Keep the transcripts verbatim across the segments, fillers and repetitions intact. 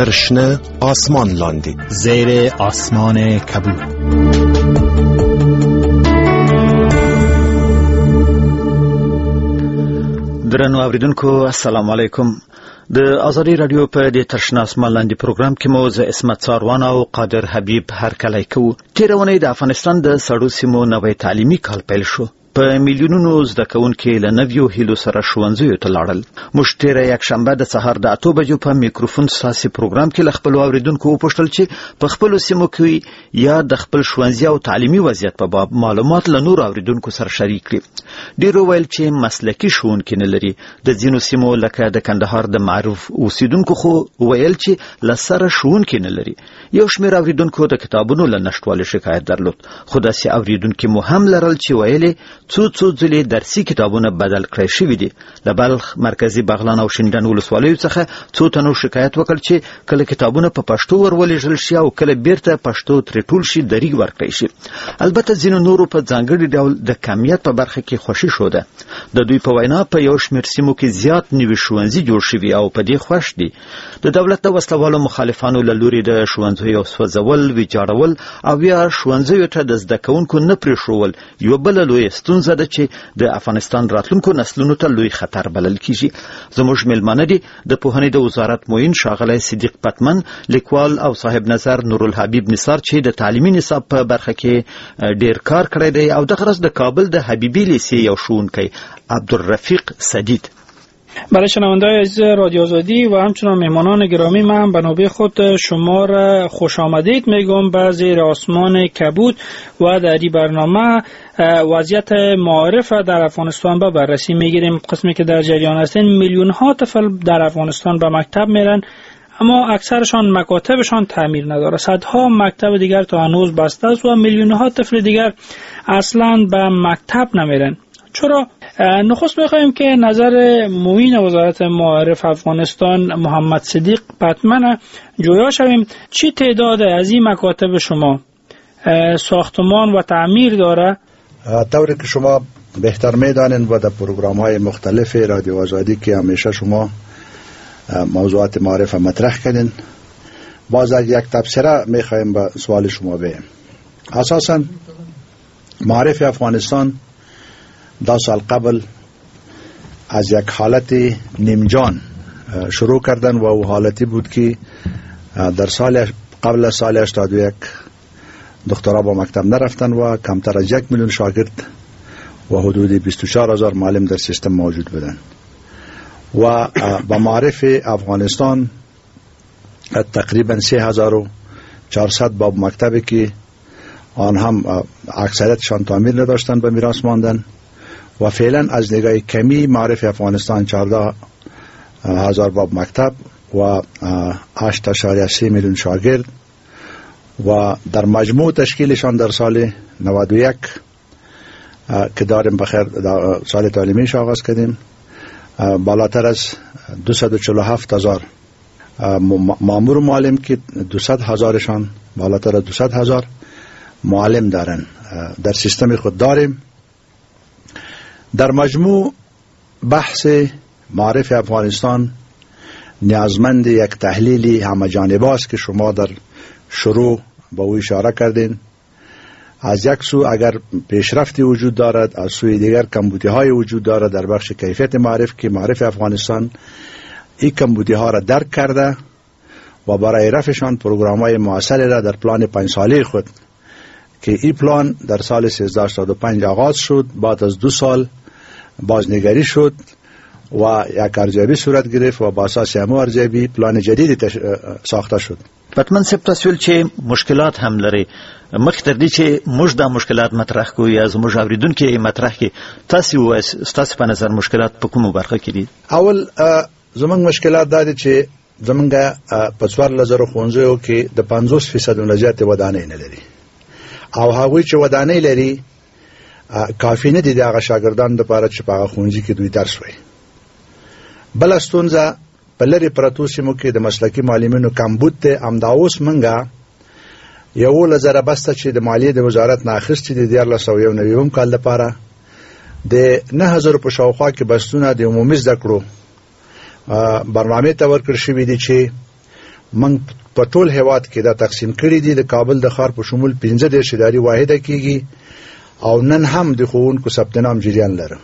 ترشنه آسمان لاندی زیر آسمان کبود. درنو اوریدونکو السلام علیکم. د آزادی رادیو په د ترشنه آسمان لاندې پروګرام کې مو زه اسمت ساروان او قادر حبیب هرکلی کوو. تېره اونۍ د افغانستان د سړو سیمو نوی تعلیمي کال پیل شو. په میلیونونو زده کوونکي له نویو هیلو سره ښوونځیو ته لاړل. موږ تېره یکشنبه د سهار د اتو بجو په میکروفون ساسي پروګرام کې له خپلو اوریدونکو وپوښتل چې په خپلو سیمو کې یا د خپل ښوونځي او تعلیمي وضعیت په باب معلومات له نورو اوریدونکو سره شریک کړي. ډېرو ویل چې مسلکي ښوونکي نه لري. د ځینو سیمو لکه د کندهار د معروف اوسیدونکو خو ویل چې له سره ښوونکي نه لري. یو شمېر اوریدونکو د کتابونو له نشتوالي شکایت درلود. خو داسې اوریدونکي مو هم لرل چې ویلې څو څو ځلې درسي کتابونه بدل کړی شوي دي. له بلخ مرکزي بغلان او شینډن ولسوالیو څخه څو تنو شکایت وکړ چې کله کتابونه په پښتو ورولېږل شي او کله بیرته پښتو ترې ټول شي دریغ ورکړی شي. البته ځینو نورو په ځانګړي ډول د کمیت په برخه کې خوښي ښوده. د دوی په وینا په یو شمېر سیمو کې زیات نوي ښوونځي جوړ شوي او په دې خوښ دي. د دولت د وسلوالو مخالفانو له لوري د ښوونځیو سوځول، ویجاړول او یا ښوونځیو ته د زده کوونکو نه پرېښول یوه بله لویه ستونزه ده چې د افغانستان راتلونکو نسلونو ته لوی خطر بلل کیږي. زموږ میلمانه دي د پوهنې د وزارت معین ښاغلی صدیق پتمن، لیکوال او صاحب نظر نورالحبیب نثار چې د تعلیمي نصاب په برخه کې ډیر کار کړی دی، او دغه ورځ د کابل د حبیبي لیسې یو ښوونکی عبدالرفیق سدید. برای شنونده‌های عزیز رادیو آزادی و همچنان مهمانان گرامی، من به نوبه خود شما را خوش آمدید میگم به زیر آسمان کبود و در این برنامه وضعیت معارف در افغانستان به بررسی میگیریم. قسمی که در جریان هستین میلیون ها طفل در افغانستان به مکتب میرن، اما اکثرشان مکاتبشان تعمیر نداره. صدها مکتب دیگر تا هنوز بسته است و میلیون ها طفل دیگر اصلا به مکتب نمیرن. چرا؟ نخست میخوایم که نظر معین وزارت معارف افغانستان محمد صدیق پتمن جویا شویم. چی تعداد از این مکاتب شما ساختمان و تعمیر داره؟ طوری که شما بهتر میدانید و در پروگرام های مختلف رادیو آزادی که همیشه شما موضوعات معارف مطرح کردین، باز یک تبصره میخوایم به سوال شما بگیم. اساساً معارف افغانستان دو سال قبل از یک حالت نیمجان شروع کردن و او حالتی بود که در سال قبل از سال هشتاد و یک دکترا با مکتب نرفتن و کمتر از یک میلیون شاگرد و حدود بیست و چهار هزار معلم در سیستم موجود بودن و با معارف افغانستان تقریبا سه هزار و چهارصد باب مکتبی که آن هم اکثریتشان تعمیر نداشتن به میراث ماندن و فعلا از نگاه کمی معارف افغانستان چهارده هزار باب مکتب و هشت اشاریه سه میلیون شاگرد و در مجموع تشکیلشان در سال نود و یک که داریم بخیر سال تعلیمیش آغاز کردیم بالاتر از دویست و چهل و هفت هزار مامور معلم که دویست هزارشان بالاتر از دویست هزار معلم دارن در سیستم خود داریم. در مجموع بحث معارف افغانستان نیازمند یک تحلیلی همه جانبه است که شما در شروع با او اشاره کردین. از یک سو اگر پیشرفتی وجود دارد، از سوی دیگر کمبودی های وجود دارد در بخش کیفیت معارف که معارف افغانستان این کمبودی ها را درک کرده و برای رفعشان پروگرام های معاصر را در پلان پنج ساله خود که این پلان در سال سیزده هشتاد و پنج آغاز شد، بعد از دو سال بازنگری شد و یک ارزیابی صورت گرفت و با اساس همو ارزیابی پلان جدیدی تش... ساخته شد. پتمن صاحب تاسو ویل چې مشکلات هم لري. مخکې تر دې چې موږ دا مشکلات مطرح کوو یا زموږ اوریدونکي یې مطرح کړي، تاسو ووایئ ستاسو په نظر مشکلات په کومو برخه کې دي؟ اول زموږ مشکلات دا دي چې زموږ په څوارلس زره ښوونځیو کې د پنځوس فیصد نه زیاتې ودانۍ نه لري او هغوی چې ودانۍ لري کافی نه دي د هغه شاګردانو لپاره چې په هغه ښوونځي کې دوی درس وایي. بله ستونزه په لرې پرتو سیمو کې د مسلکي معلمینو کمبود دی. همدا اوس موږ یولس زره بسته چې د مالیې د وزارت نه اخیستې دي دیارلس سوه یو نوي کال لپاره، د نه هزرو په شاوخوا کې بستونه د عمومي زده کړو برنامې ته ورکړل شوي دي چې من په ټول هیواد کې دا تقسیم کړي دي. د کابل د ښار په شمول پنځه دېرش اداري واحده کېږي او نن هم د ښوونکو ثبت نام جریان لره.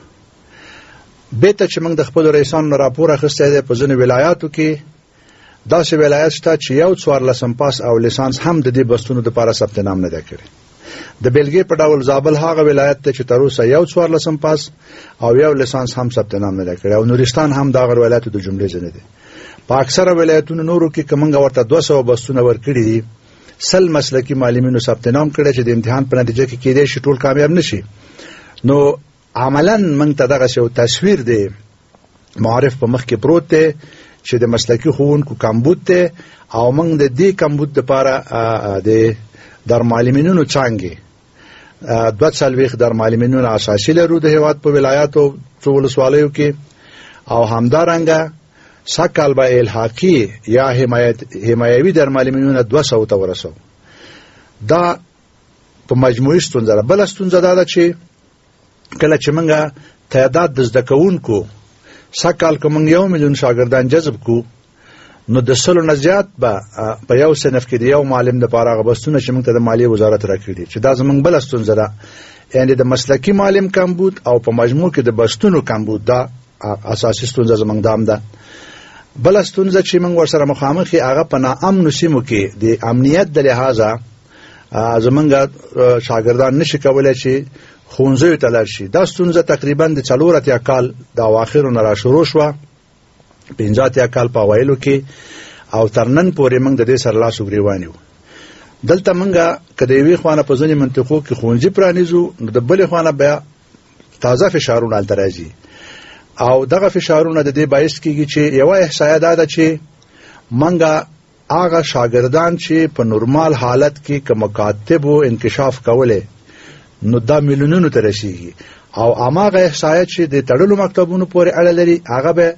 بیرته چې موږ د خپلو رئیسانو راپور اخیستی دی، په ځینو ولایاتو کې داسې ولایت شته چې یو څوارلسم پاس او لیسانس هم د دې بستونو دپاره ثبت نام نه دی کړی. د بیلګې په ډول زابل هغه ولایت دی چې تر اوسه یو څوارلسم پاس او یو لیسانس هم ثبت نام نه دی کړی، او نورستان هم د هغه ولایتو د جملې ځینې دی. په اکثره ولایتونو نورو کې که موږ ورته دوه سوه بستونه ورکړي دي، سل مسلکي معلمینو ثبت نام کړی چې د امتحان په نتیجه کې کېدای شي ټول کامیاب نشي. نو عملا موږ ته دغسې یو تصویر دی معارف په مخ کې پروت دی چې د مسلکي ښوونکو کمبود دی، او موږ د دې کمبود دپاره د درمعلمینونو څانګې دوه څلوېښت درمعلمینونه اساسي لرو د هېواد په ولایاتو څو ولسوالیو کې، او همدارنګه سږ کال به الحاقي یا حمایوي درمعلمینونه دوه سوو ته ورسو. دا په مجموعي ستونزه ده. بله ستونزه دا ده چې کله چې موږ تعداد د زده کوونکو سږ کال که موږ یو میلیون شاګردان جذب کړو، نو د سلو نه زیات به په یو صنف کې د یو معلم دپاره هغه بستونه چې موږ ته د مالیې وزارت راکړي، چې دا زموږ بله ستونزه ده. یعنې د مسلکي معلم کمبود او په مجموع کې د بستونو کمبود، دا اساسي ستونزه زموږ دام ده. بله ستونزه چې موږ ورسره مخامخ یې هغه په ناامنو سیمو کې د امنیت د لحاظه زموږ شاګردان نشي کولی چې ښوونځیو ته لاړ شي. دا ستونزه تقریبا د څلور اتیا کال د اواخرو نه را شروع شوه، پنځه اتیا کال په اوایلو کې، او تر نن پورې موږ د دې سره لاس وګرېوان یو. دلته موږ که د یوې خوا نه په ځینې منطقو کې ښوونځي پرانیزو، نو د بلې خوا نه بیا تازه فشارونه هلته راځي، او دغه فشارونه د دې باعث کېږي چې یوه احصایه دا ده چې موږ هغه شاګردان چې په نورمال حالت کې که مکاتبو انکشاف کولی، نو دا میلیونونو ته رسیږي، او هماغه احصایه چې د تړلو مکتبونو پورې اړه لري هغه به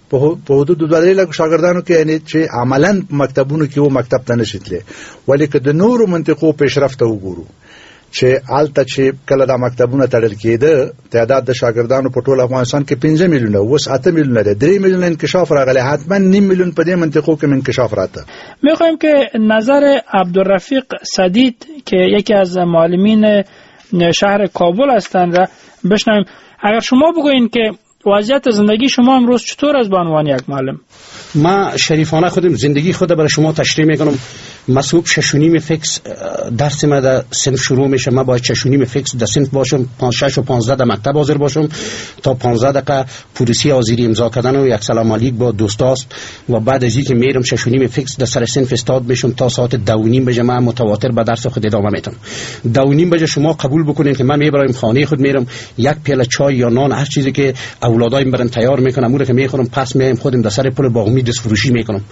په حدود دوه درې لکو شاګردانو کې، یعنې چې عملا مکتبونو کې و مکتب ته نشي تللی. ولې که د نورو منطقو پیشرفت ته وګورو چې هلته چې کله دا مکتبونه تړل کېده، تعداد د شاګردانو په ټول افغانستان کې پنځه میلیونه، اوس اته میلیونه دی، درې میلیونه انکشاف راغلی، حتما نیم میلیون په دې منطقو کې انکشاف راته. میخوایم که نظر عبدالرفیق سدید که یکی از معلمین شهر کابل هستند را بشنویم. اگر شما بگوین که وضعیت زندگی شما امروز چطور است به عنوان یک معلم؟ ما شریفانه خودم زندگی خود برای شما تشریح میکنم. ما صبح شش و نیم فیکس درس ما در صنف شروع میشه، ما باید شش و نیم فیکس در صنف باشم، شش و پانزده در مکتب حاضر باشم تا پانزده دقیقه پولیسی حاضری امضا کردن و یک سلام علیک با دوستاست، و بعد از اینکه میرم شش و نیم فیکس در سر صنف استاد میشم تا ساعت دو و نیم بجه من متواتر به درس خود ادامه میدم. دو و نیم بجه شما قبول بکنین که من میبرم خانه خود، میرم یک پیاله چای یا نان هر چیزی که اولادایم برن تیار میکنم، اون که میخورم، پس میایم خودم در سر پل باغمی دست فروشی میکنم.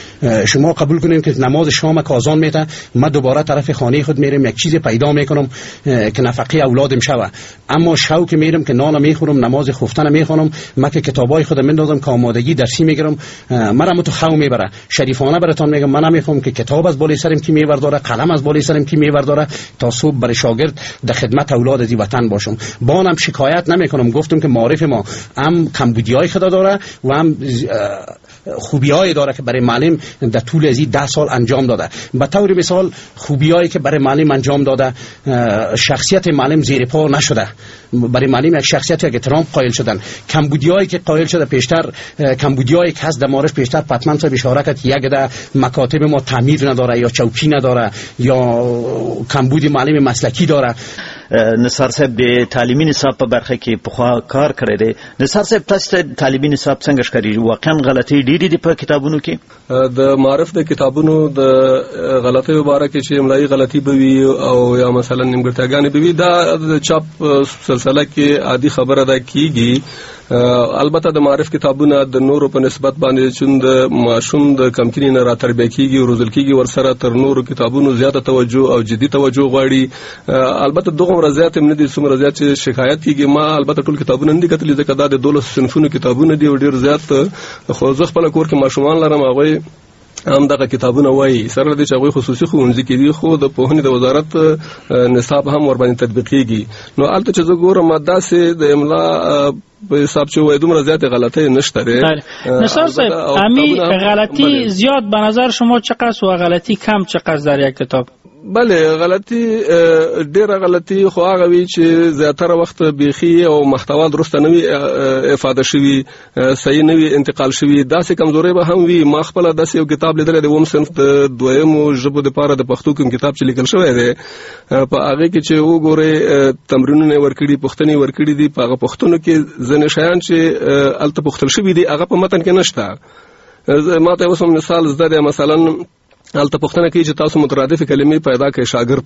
شما قبول کنین که نماز شام که اذان میته، من دوباره طرف خانه خود میرم، یک چیز پیدا میکنم که نفقه اولادم شوه. اما شو که میرم که نان میخورم، نماز خفتن میخونم، من که کتابای خودم میندازم که آمادگی درسی میگیرم، مرا متو خو میبره. شریفانه براتون میگم من نمیخوام که کتاب از بالای سرم کی میبرداره، قلم از بالای سرم کی میبرداره، تا صبح برای شاگرد در خدمت اولاد از وطن باشم. بانم شکایت نمیکنم، گفتم که معارف ما هم کمبودیای خدا داره و هم خوبیایی داره که برای معلم در طول از این ده سال انجام داده. به طور مثال خوبیایی که برای معلم انجام داده، شخصیت معلم زیر پا نشده، برای معلم یک شخصیت یک احترام قائل شدن. کمبودیایی که قائل شده پیشتر، کمبودیایی که هست در معارف پیشتر پتمن صاحب اشاره کرد، یک ده مکاتب ما تعمیر نداره یا چوکی نداره یا کمبود معلم مسلکی داره. نثار صاحب د تعلیمي نصاب په برخه کې پخوا کار کړی دی. نثار صاحب تاسو ته تعلیمي نصاب څنګه ښکاري؟ واقعا غلطۍ ډېرې دي په کتابونو کې؟ د معرف د کتابونو د غلطۍ باره کې چې املایي غلطي به وي او یا مثلا نیمګړتیاګانې به وي، دا د چاپ سلسله کې عادي خبره ده کیږي. البته د معرف کتابونه د نورو په نسبت باندې چې د ماشوم د کمکینې نه را تربیه کیږي او روزل کیږي، ورسره تر نورو کتابونو زیاته توجه او جدي توجه غواړي. البته دغه رضایت هم نه دي څومره زیات چې شکایت کیږي. ما البته ټول کتابونه نه دي کتلي ځکه دا د دولس صنفونو کتابونه دي او ډیر زیات، خو زه خپل کور کې ماشومان لرم، هغه هم دغه کتابونه وایي. سره د چغوي خصوصي ښوونځي کې دي خو د پوهنې د وزارت نصاب هم ور باندې تطبیقيږي. نو البته چې زه ګورم داسې د املا په حساب چې وای دومره زیات غلطۍ نشته ده. نصار صاحب امی غلطی زیاد به نظر شما چقدر و غلطی کم چقدر در یک کتاب؟ بله غلطی ډیره غلطی خو هغه وی چې زیاتره وخت بیخي او محتوا درسته نه وي افاده شوی صحیح نه وي انتقال شوی. داسې کمزوري به هم وي. ما خپل داسې یو کتاب لیدل د ووم صنف د دویمو ژبو د پاره د پښتو کوم کتاب چې لیکل شوی دی په هغه کې چې وګوره تمرینونه ورکړي پښتني ورکړي دي په هغه پښتنو کې ځنې شیان چې الته پښتل شوی دي هغه په متن کې نشته. ما ته اوس مثال زده دی مثلا الته پښتنه کې چې تاسو مترادف کلمې پیدا کړئ شاګرد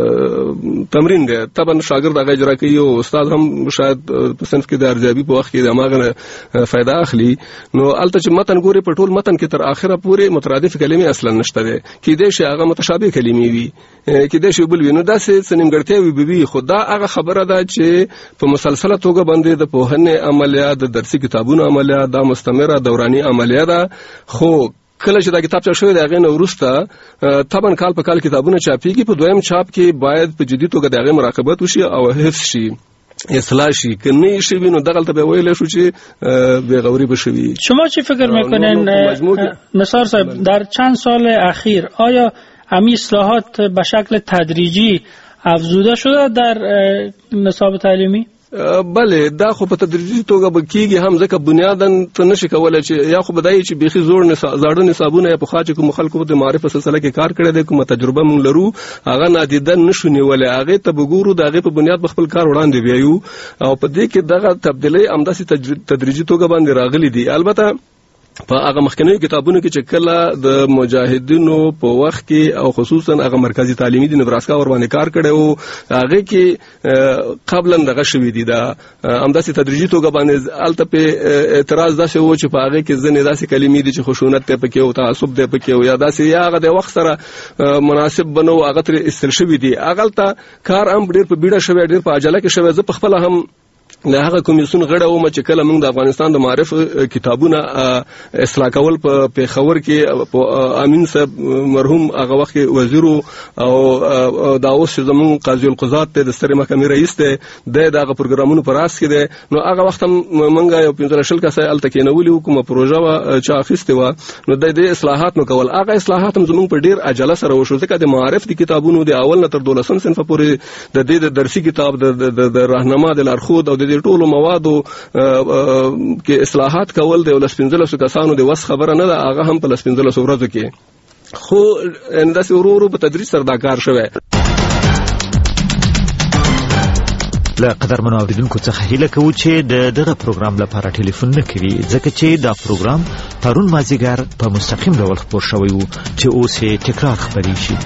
ته تمرین دی طبعا شاګرد هغه اجرا کوي او استاد هم شاید په صنف کې د ارزیابي په وخت کې د هغه فائدہ اخلي. نو الته چې متن ګوري په ټول متن کې تر اخره پورې مترادف کلمې اصلا نشته دي کې دې شي هغه متشابه کلمې وي کې دې شی بل وینو داسې سنیمګړتیا وي به خدا هغه خبره ده چې په مسلسله توګه باندې د پوهنې عملیات د درسي کتابونو عملیات د مستمره دوراني عملیات خو کله چې دا کتاب چاپ شوی دی هغه نو وروسته طبعا کال په کال کتابونه چاپیږي په دویم چاپ کې باید په جدي توګه دغه مراقبت وشي او حفظ شي اصلاح شي کنه شي وینو دغه ته به ویل شو چې بیغوری بشوي. شما چی فکر میکنین نصار صاحب در چند سال اخیر آیا امی اصلاحات به شکل تدریجی افزوده شده در نصاب تعلیمی؟ بله دا خو په تدریجي توګه به کېږي هم ځکه بنیادن ته نشي کولی چې یا خو بدایي چې بیخي زوړ زاړه نصابونه یا پخوا چې کوم خلکو د معرف په سلسله کې کار کړی دی کومه تجربه موږ لرو هغه نادیده نشو نیولی هغې ته به ګورو د هغې په بنیاد به خپل کار وړاندې بیایو او په دې کې دغه تبدیلۍ همداسې تدریجي توګه باندې راغلي دي. البته په هغه مخکنیو کتابونو کې چې کله د مجاهدینو په وخت کې او خصوصا هغه مرکزی تعلیمي د نبراسکا ور باندې کار کړی او هغه کې قبلا دغه شوی دی دا همداسې تدریجي توګه باندې الته په اعتراض داسې و چې په هغه کې ځنې داسې کلمې دي چې خشونت ته پکې او تعصب دی پکې او یا داسې یا هغه د وخت سره مناسب بنو هغه تر استل شوی دی هغه ته کار هم ډیر په بیړه شوی ډیر په عجله کې شوی. زه په خپل هم له هغه کمیسیون غړی وم چې کله موږ د افغانستان د معرف کتابونه اصلاح کول په پیښور کې په امین صاحب مرحوم هغه وخت وزیر او دا اوس زموږ قاضي القضات د سترې محکمې رئیس دی د دغه پروګرامونو پر اس کې دی. نو هغه وخت موږ یو پنځه شل کسه الته کې نولې کومه پروژه وا چې اخیسته و نو د دې اصلاحات نو کول هغه اصلاحات هم زموږ په ډیر عجله سره وشو ځکه د معرف د کتابونو د اول نه تر دولسم صنف پورې د دې د درسي کتاب د راهنما د لارښود او د ټولو موادو کې اصلاحات کول د لسپنځلسو کسانو د وس خبره نه ده هغه هم په لسپنځلسو ورځو کې خو انداسې ورو ورو په تدریج سره دا کار شوی. له قدرمنو اوریدونکو څخه هیله کوو چې د دغه پروګرام لپاره ټلیفون نه کوي ځکه چې دا پروګرام پرون مازدیګر په مستقیم ډول خپور شوی و چې اوس یې تکرار خپرې شي.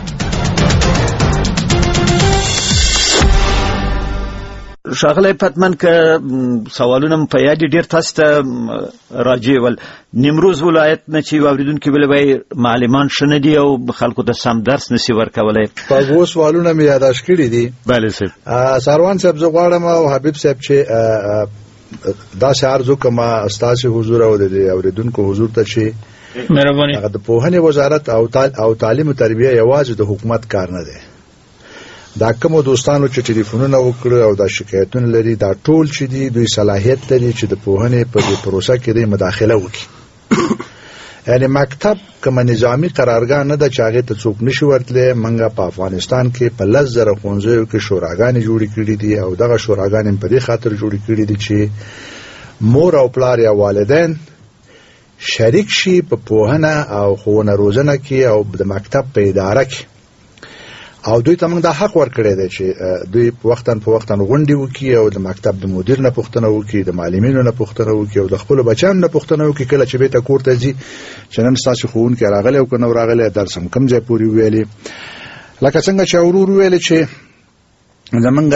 شاغله پتمن که سوالونه په یاد ډیر تاسو ته راځي ول نیمروز ولایت نه چې اوریدونکو ویلوي معلمان شنه دي او خلکو ته سم درس نسی ورکولای. تاسو سوالونه مې یاداش کړی دي. بله صاحب سروان صاحب زه غواړم او حبیب صاحب چې دا شعر زو کما استاد حضور او د اوریدونکو حضور ته چې مهرباني هغه د پوهنې وزارت او تعلیم او تربیه یوازې د حکومت کار نه دی. دا کوم دوستانو چې ټلیفونونه وکړي او دا شکایتونه لري دا ټول چې دي دوی صلاحیت لري چې د پوهنې په دې پروسه کې د مداخله وکړي. یعنی مکتب کوم نظامی قرارګاه نه د چاغې ته څوک نشي ورتلې. منګه په افغانستان کې په لس زره ښوونځیو کې شوراګانې جوړې کړې دي او دغه شوراګانې په دې خاطر جوړې کړې دي چې مور او پلار یا والدین شریک شي په پوهنه او ښوونه روزنه کې او د مکتب په اداره کې او دوی ته موږ دا حق ورکړی دی چې دوی وختن په وختن غونډې وکړي او د مکتب د مدیر نه پوښتنه وکړي د معلمینو نه پوښتنه وکړي او د خپلو بچیانو نه پوښتنه وکړي کله چې بیرته کور ته ځي چې نن ستاسو ښوونکی راغلی او که نه راغلی درس هم کوم ځای پورې وویلې لکه څنګه چې ورور وویلې چې زمونږ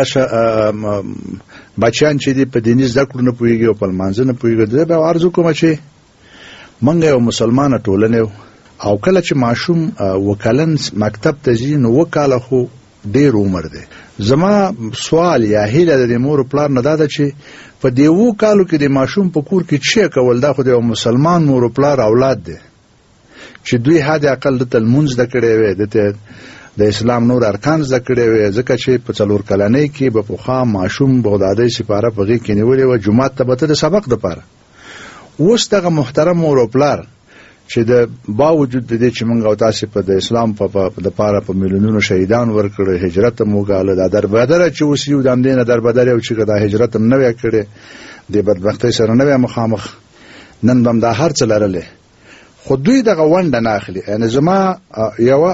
بچیان چې دي په دیني زده کړو نه پوهېږي او په لمانځه نه پوهېږي زه به عرض وکړم چې موږ یو مسلمانه ټولنه او کله چې ماشوم وکلن مکتب ته ځي نو وکاله خو ډیر عمر دی. زما سوال یا هیله د مور پلار نه ده چې په دې وو کالو کې د ماشوم په کور کې چې کول دا خو د مسلمان مور پلار اولاد دی چې دوی حد اقل د تلمونځ د کړي وي د د اسلام نور ارکان زده کړي وي، ځکه چې په څلور کلنۍ کې به پخوا ماشوم بغدادي سپاره په غېږ کې نیولې وه، جومات ته به ته د سبق دپاره. اوس دغه محترم مور او پلار چې د باوجود د دې چې موږ او تاسې په د اسلام په دپاره په میلیونونو شهیدان ورکړی، هجرت هم وګاله، دا دربدره چې اوس یو د همدې نه دربدرې او چې دا هجرت هم نه وی کړی، د بدبختۍ سره نه وی مخامخ، نن به هم دا هر څه لرلی، خو دوی دغه ونډه نه اخلي. یعنې زما یوه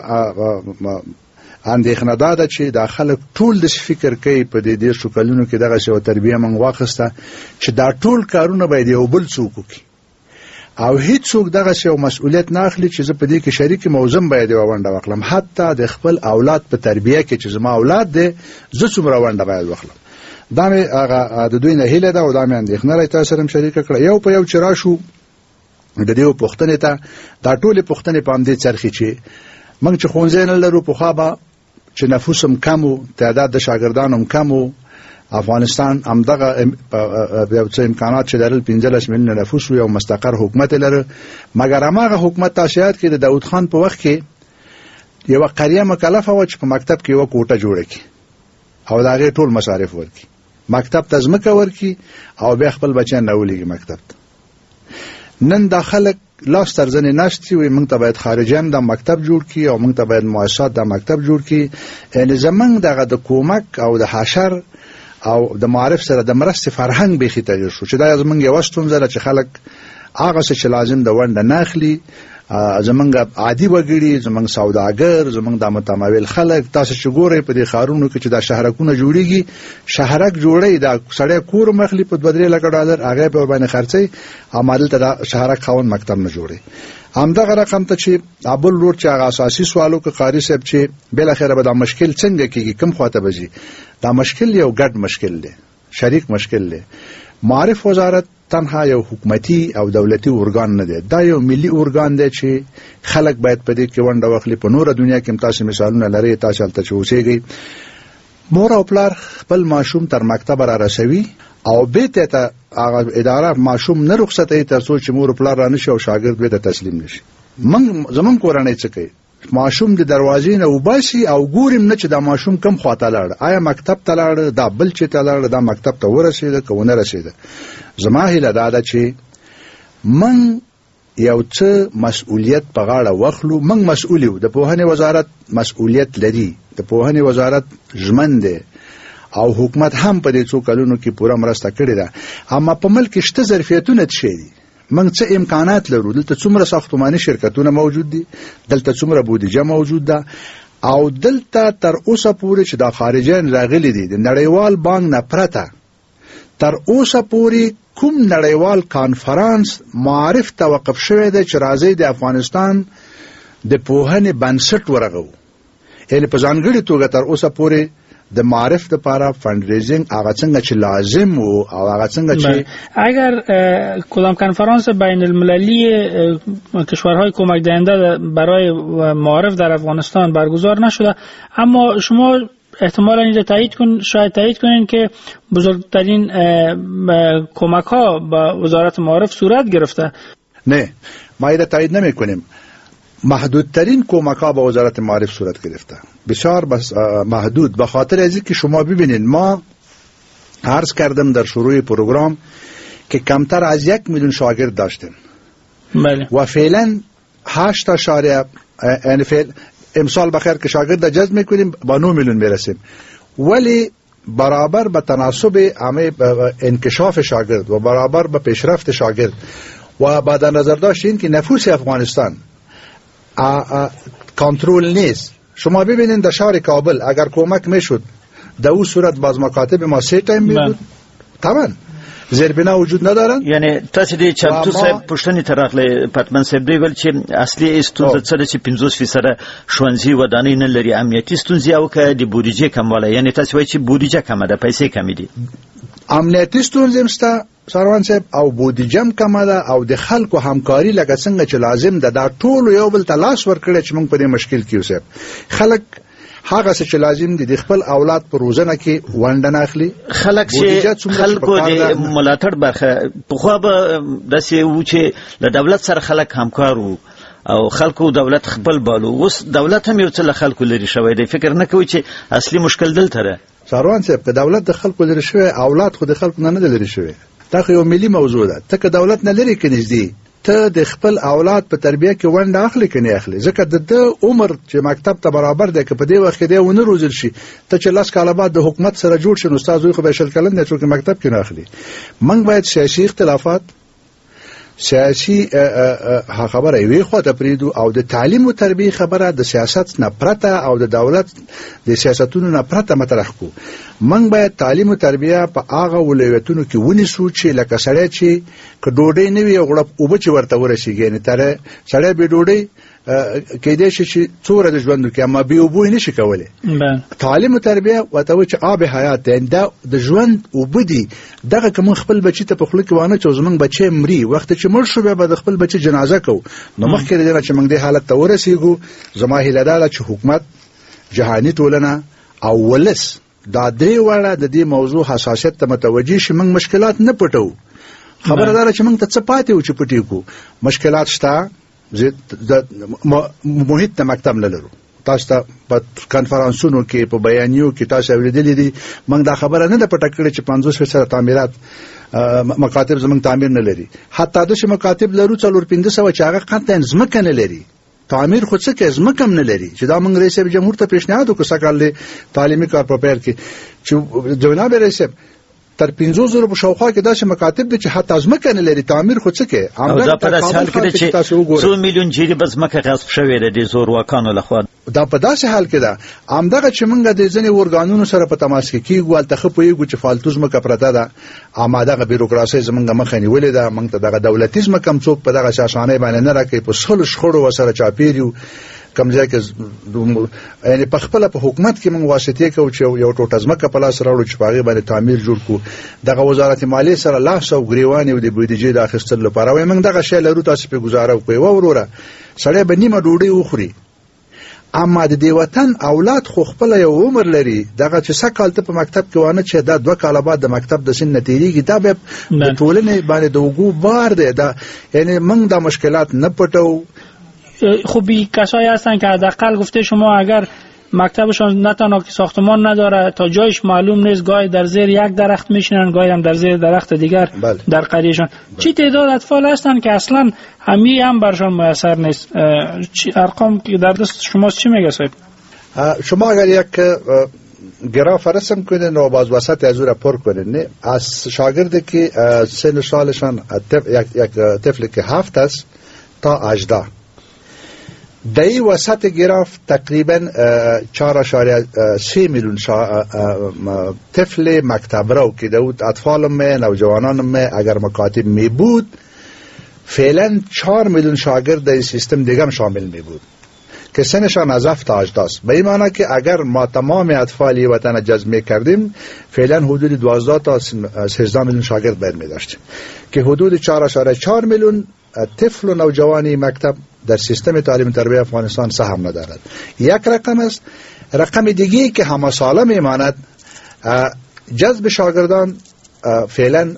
اندېښنه دا ده چې دا خلک ټول داسې فکر کوي په دې دېرشو کلونو کې دغسې یوه تربیه موږ واخیسته چې دا ټول کارونه باید یو بل څوک وکړي، او هیڅوک دغسې یو مسؤلیت نه اخلي چې زه په دې کې شریک یم او زه هم باید یوه ونډه واخلم. حتی د خپل اولاد په تربیه کې چې زما اولاد دی زه څومره ونډه باید واخلم. دا مې هغه د دوی نه هیله ده او دا مې اندېښنه رایې تاسو سره هم شریکه کړه. یو په یو چې راشو د دې پوښتنې ته، دا ټولې پوښتنې په همدې څرخي چې موږ چې ښوونځی نه لرو، پخوا به چې نفوس هم کم و، تعداد د شاګردانو هم کم و، افغانستان همدغه یو څه امکانات چې لرل پنځلس میلیونه نفوس و، یو مستقر حکومت لرل، مګر هماغه حکومت تاسو یاد کړئ د داود خان په وخت کې یوه قریه مکلفه وه چې په مکتب کې یوه کوټه جوړه کړي او د هغې ټول مصارف ورکړي، مکتب ته ځمکه ورکړي او بیا خپل بچیان راولېږي مکتب ته. نن دا خلک لاس تر زنې ناست وي، موږ ته باید خارجیان دا مکتب جوړ کړي او موږ ته باید مؤسسات دا مکتب جوړ کړي. یعنې زموږ دغه د کومک او د حشر او د معارف سره د مرستې فرهنګ بیخي تغیر شو، چې دا زموږ یوه ستونزه ده چې خلک هغه څه چې لازم د ونډه نه اخلي. زمونږ عادي وګړي، زمونږ سوداګر، زمونږ د متمول خلک، تاسو چې ګورئ په دې ښارونو کې چې دا شهرکونه جوړیږي، شهرک جوړی دا سړی کور مخلي په دوه درې لکه ډالر هغه په باندې خرڅي، او دلته دا شهرک خاون مکتب نه جوړي. همدغه رقم ته چې ابل روډ چې هغه اساسي سوالو کې قاری صاحب چې بل اخره به دا مشکل څنګه کیږي، کوم خواته بځي، دا مشکل یو ګډ مشکل دی، شریک مشکل دی. معارف وزارت تنها یو حکومتي او دولتي ارګان نه دی، دا یو ملي ارګان دی چې خلک باید په دې کې ونډه واخلي. په نوره دنیا کې تاسو مثالونه لرئ، تاسو هلته چې اوسېږئ، مور او پلار خپل ماشوم تر مکتب را رسوي او بیت ته هغه اداره ماشوم نه رخصتوي تر څو چې مور او پلار را نشي او شاګرد بیت تسلیم نشي. موږ زمونږ کورنۍ څه کوي، ماشوم د دروازې نه وباسي او ګورم نه چې دا ماشوم کم خواته لاړ، آیا مکتب ته لاړ، دا بل چې ته لاړ، دا مکتب ته ورسېده که ونه رسېده. زما هیله دا ده چې من یو څه مسؤلیت په غاړه واخلو. من مسؤل یو، د پوهنې وزارت مسؤلیت لري، د پوهنې وزارت ژمن دی او حکومت هم په دې څو کلونو کې پوره مرسته کړې ده. اما په ملک شته ظرفیتونه څه دي، موږ څه امکانات لرو، دلته څومره ساختماني شرکتونه موجود دي، دلته څومره بودیجه موجود ده، او دلته تر اوسه پورې چې دا خارجیان راغلي دي د نړیوال بانک نه پرته تر اوسه پورې کوم نړیوال کانفرانس معارف توقف شوی دی چې راځي د افغانستان د پوهنې بنسټ ورغو. یعنې په ځانګړې توګه تر اوسه پورې د معارف لپاره فند ریزینګ هغه څنګه چې لازم وو او هغه څنګه چې اگر کدام کنفرانس بین المللی کشورهای کمک دهنده برای معارف در افغانستان برگزار نشده، اما شما احتمالا اینجا تایید کن شاید تایید کنین که بزرگترین کمک ها با وزارت معارف صورت گرفته. نه، ما اینجا تایید نمی کنیم. محدودترین کمک ها با وزارت معارف صورت گرفته، بسیار بس محدود. به خاطر از اینکه شما ببینید ما عرض کردم در شروع پروگرام که کمتر از یک میلیون شاگرد داشتیم. بله. و فعلا هشت تا شارع یعنی فعل امسال بخیر که شاگرد جذب میکنیم با نه میلیون میرسیم، ولی برابر به تناسب همه انکشاف شاگرد و برابر به پیشرفت شاگرد و بعد نظر داشتین که نفوس افغانستان کنترل نیست. شما ببینید در شهر کابل اگر کمک میشد در اون صورت باز مکاتب ما سه تایم میبود، تمام زیربنا وجود ندارن. یعنی تاسو دې چمتو صاحب پښتني ترغله پټمن صاحب دی ول چې اصلي ستونزه څه ده چې پنځوس فیصد ښوونځي ودانۍ نه لري، امنیتي ستونزې او که د بودیجې کموالی. یعنی تاسو وایي چې بودیجه کمه ده، پیسې کمې دي، امنیتي ستونزې مسته سروان صاحب او بودیجه هم کمه ده او د خلکو همکاري لکه څنګه چې لازم ده دا ټول یو بل ته لاس ورکړي چې موږ په دې مشکل کې اوسه. خلک هغه څه چې لازم دي د خپل اولاد په روزنه کې ونډه نه اخلي. خلک چې خلکو د ملاتړ برخه په خو به داسې و چې له دولت سره خلک همکار وو او خلکو دولت خپل بالو. اوس دولت هم یو څه له خلکو لري شوی دی. فکر نه کوي چې اصلي مشکل دلته ده؟ ساروان صاحب، که دولت د خلکو لري شوی، اولاد خو د خلکو نه نه لري شوی. دا خو یو ملي موضوع ده. ته که دولت نه لري کې نږدې، ته د خپل اولاد په تربیه کې ونډه اخلي که نه اخلي؟ ځکه د ده عمر چې مکتب ته برابر دی، که په دې وخت کې دی ونه روزل شي، ته چې لس کاله بعد د حکومت سره جوړ شي، نو ستا زوی خو به شل کلن دی، څوک مکتب کې نه اخلي. موږ باید سیاسي اختلافات، سیاسي خبره یوې خوا ته پرېږدو او د تعلیم او تربیې خبره د سیاست نه پرته او د دولت د سیاستونو نه پرته مطرح کړو. موږ باید تعلیم او تربیه په هغه ولایتونو کې ونیسو چې لکه سړی چې که ډوډۍ نه وي او غړپ اوبه چې ورته ورسېږي، یعنې تر سړی بې ډوډۍ کېدای شي چې څومره د ژوند وکړي، اما بې اوبو یې نه شي کولی. تعلیم او تربیه ورته وایي چې آب حیات دی، دا د ژوند اوبه دي. دغه که موږ خپل بچي ته په خوله کې وانه چو زموږ بچی مري، وخت چې مړ شو بیا به د خپل بچي جنازه کوو. نو مخکې د دې نه چې موږ دې حالت ته ورسېږو، زما هیله دا ده چې حکومت، جهاني ټولنه او ولس دا درې واړه د دې موضوع حساسیت ته متوجه شي. موږ مشکلات نه پټو. خبره دا ده چې موږ ته څه پاتې و چې پټې کړو. مشکلات شته، د محیط د مکتب نه لرو. تاسو ته په کنفرانسونو کې، په بیانیو کې تاسو اوریدلې دي، موږ دا خبره نه ده پټه کړې چې پنځوس فیصده تعمیرات مکاتب زموږ تعمیر نه لري. حتی داسې مکاتب لرو څلور پنځه سوه چې هغه قطعا ځمکه نه لري. تعمیر خو څه کې ځمکه هم نه لري، چې دا موږ رئیس جمهور ته پیشنهاد وکړو سږکال تعلیمي کار په پیل کې چې جناب رئیس تر پنځوس زره په شاوخوا کې داسې مکاتب دي چې حتی ځمکه نه لري. تعمیر خو څه کې او دا په داسې حال کې ده چې څو میلیون جریبه ځمکه غصب شوې ده د زورواکانو لخوا. دا په داسې حال کې ده همدغه چې موږ د ځینې ارګانونو سره په تماس کې کېږو، هلته ښه پوهېږو چې فالتو ځمکه پرته ده، اما دغه بیروکراسۍ زموږ مخه نیولې ده. موږ ته دغه دولتي ځمکه هم څوک په دغسې اسانۍ باندې نه راکوي. په سلو شخړو ورسره چاپېر یو. کم ځای کې یعنې په خپله په حکومت کې موږ واسطې کوو چې یو ټوټه ځمکه په لاس راوړو چې په هغې باندې تعمیر جوړ کړو. دغه وزارت مالیې سره لاس او ګریوان یو د بودیجې د اخیستلو لپاره وایي موږ دغه شی لرو، تاسو پرې ګزاره وکړئ. و وروره سړی به نیمه ډوډۍ وخوري، اما د دې وطن اولاد خو خپله یو عمر لري. دغه چې څه کال ته په مکتب کې وانه چې دا دوه کاله بعد د مکتب د سن نه تېرېږي، دا بیا د ټولنې باندې د اوږو بار دی. دا یعنی موږ دا مشکلات نه پټو. خوبی کسایی هستن که حداقل گفته شما اگر مکتبشان نه تنها که ساختمان نداره، تا جایش معلوم نیست، گاهی در زیر یک درخت میشینن، گاهی هم در زیر درخت دیگر بله. در قریهشان چی تعداد اطفال هستن که اصلا همی هم برشان میسر نیست؟ ارقام که در دست شماست چی میگه صاحب؟ شما اگر یک گراف رسم کنین و باز وسط از او را پر کنین، از شاگردی که سن سالشان یک طفل که هفت است تا هجده، دای وسط گراف تقریبا چهار اشاریه سه میلیون طفل مکتب رو که دود اطفالم می نوجوانانم می اگر مکاتب می بود فعلا چهار میلیون شاگرد در سیستم دیگه شامل می بود که سنشان از هفت تا هجده است. به این معنی که اگر ما تمام اطفالی وطن جذب می کردیم فعلا حدود دوازده تا سیزده میلیون شاگرد باید می داشتیم که حدود چهار اشاریه چهار میلیون طفل و نوجوانی مکتب در سیستم تعلیم و تربیت افغانستان سهم ندارد. یک رقم است. رقم دیگه که همه ساله میماند جذب شاگردان فعلا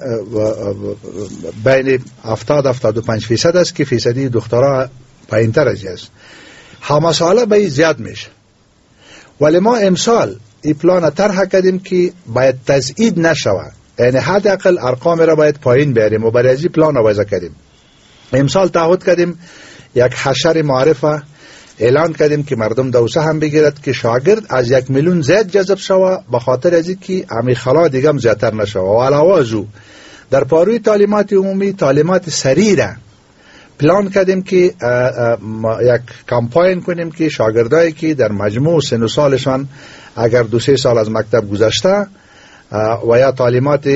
بین هفتاد هفتاد و پنج فیصد است که فیصدی دخترها پایین‌تر از است. همه ساله به زیاد میشه. ولی ما امسال این پلان طرح کردیم که باید تزیید نشود، یعنی حداقل ارقام را باید پایین بیاریم و برای این پلان وضع کردیم. امسال تعهد کردیم یک حشر معرفه اعلان کردیم که مردم دوسه هم بگیرد که شاگرد از یک میلیون زیاد جذب شوه، به خاطر از اینکه امی خلا دیگه هم زیادتر نشوه. و علاوه از او در پاروی تعلیمات عمومی تعلیمات سریع را پلان کردیم که یک کمپاین کنیم که شاگردایی که در مجموع سن و سالشان اگر دو سه سال از مکتب گذشته و یا تعلیمات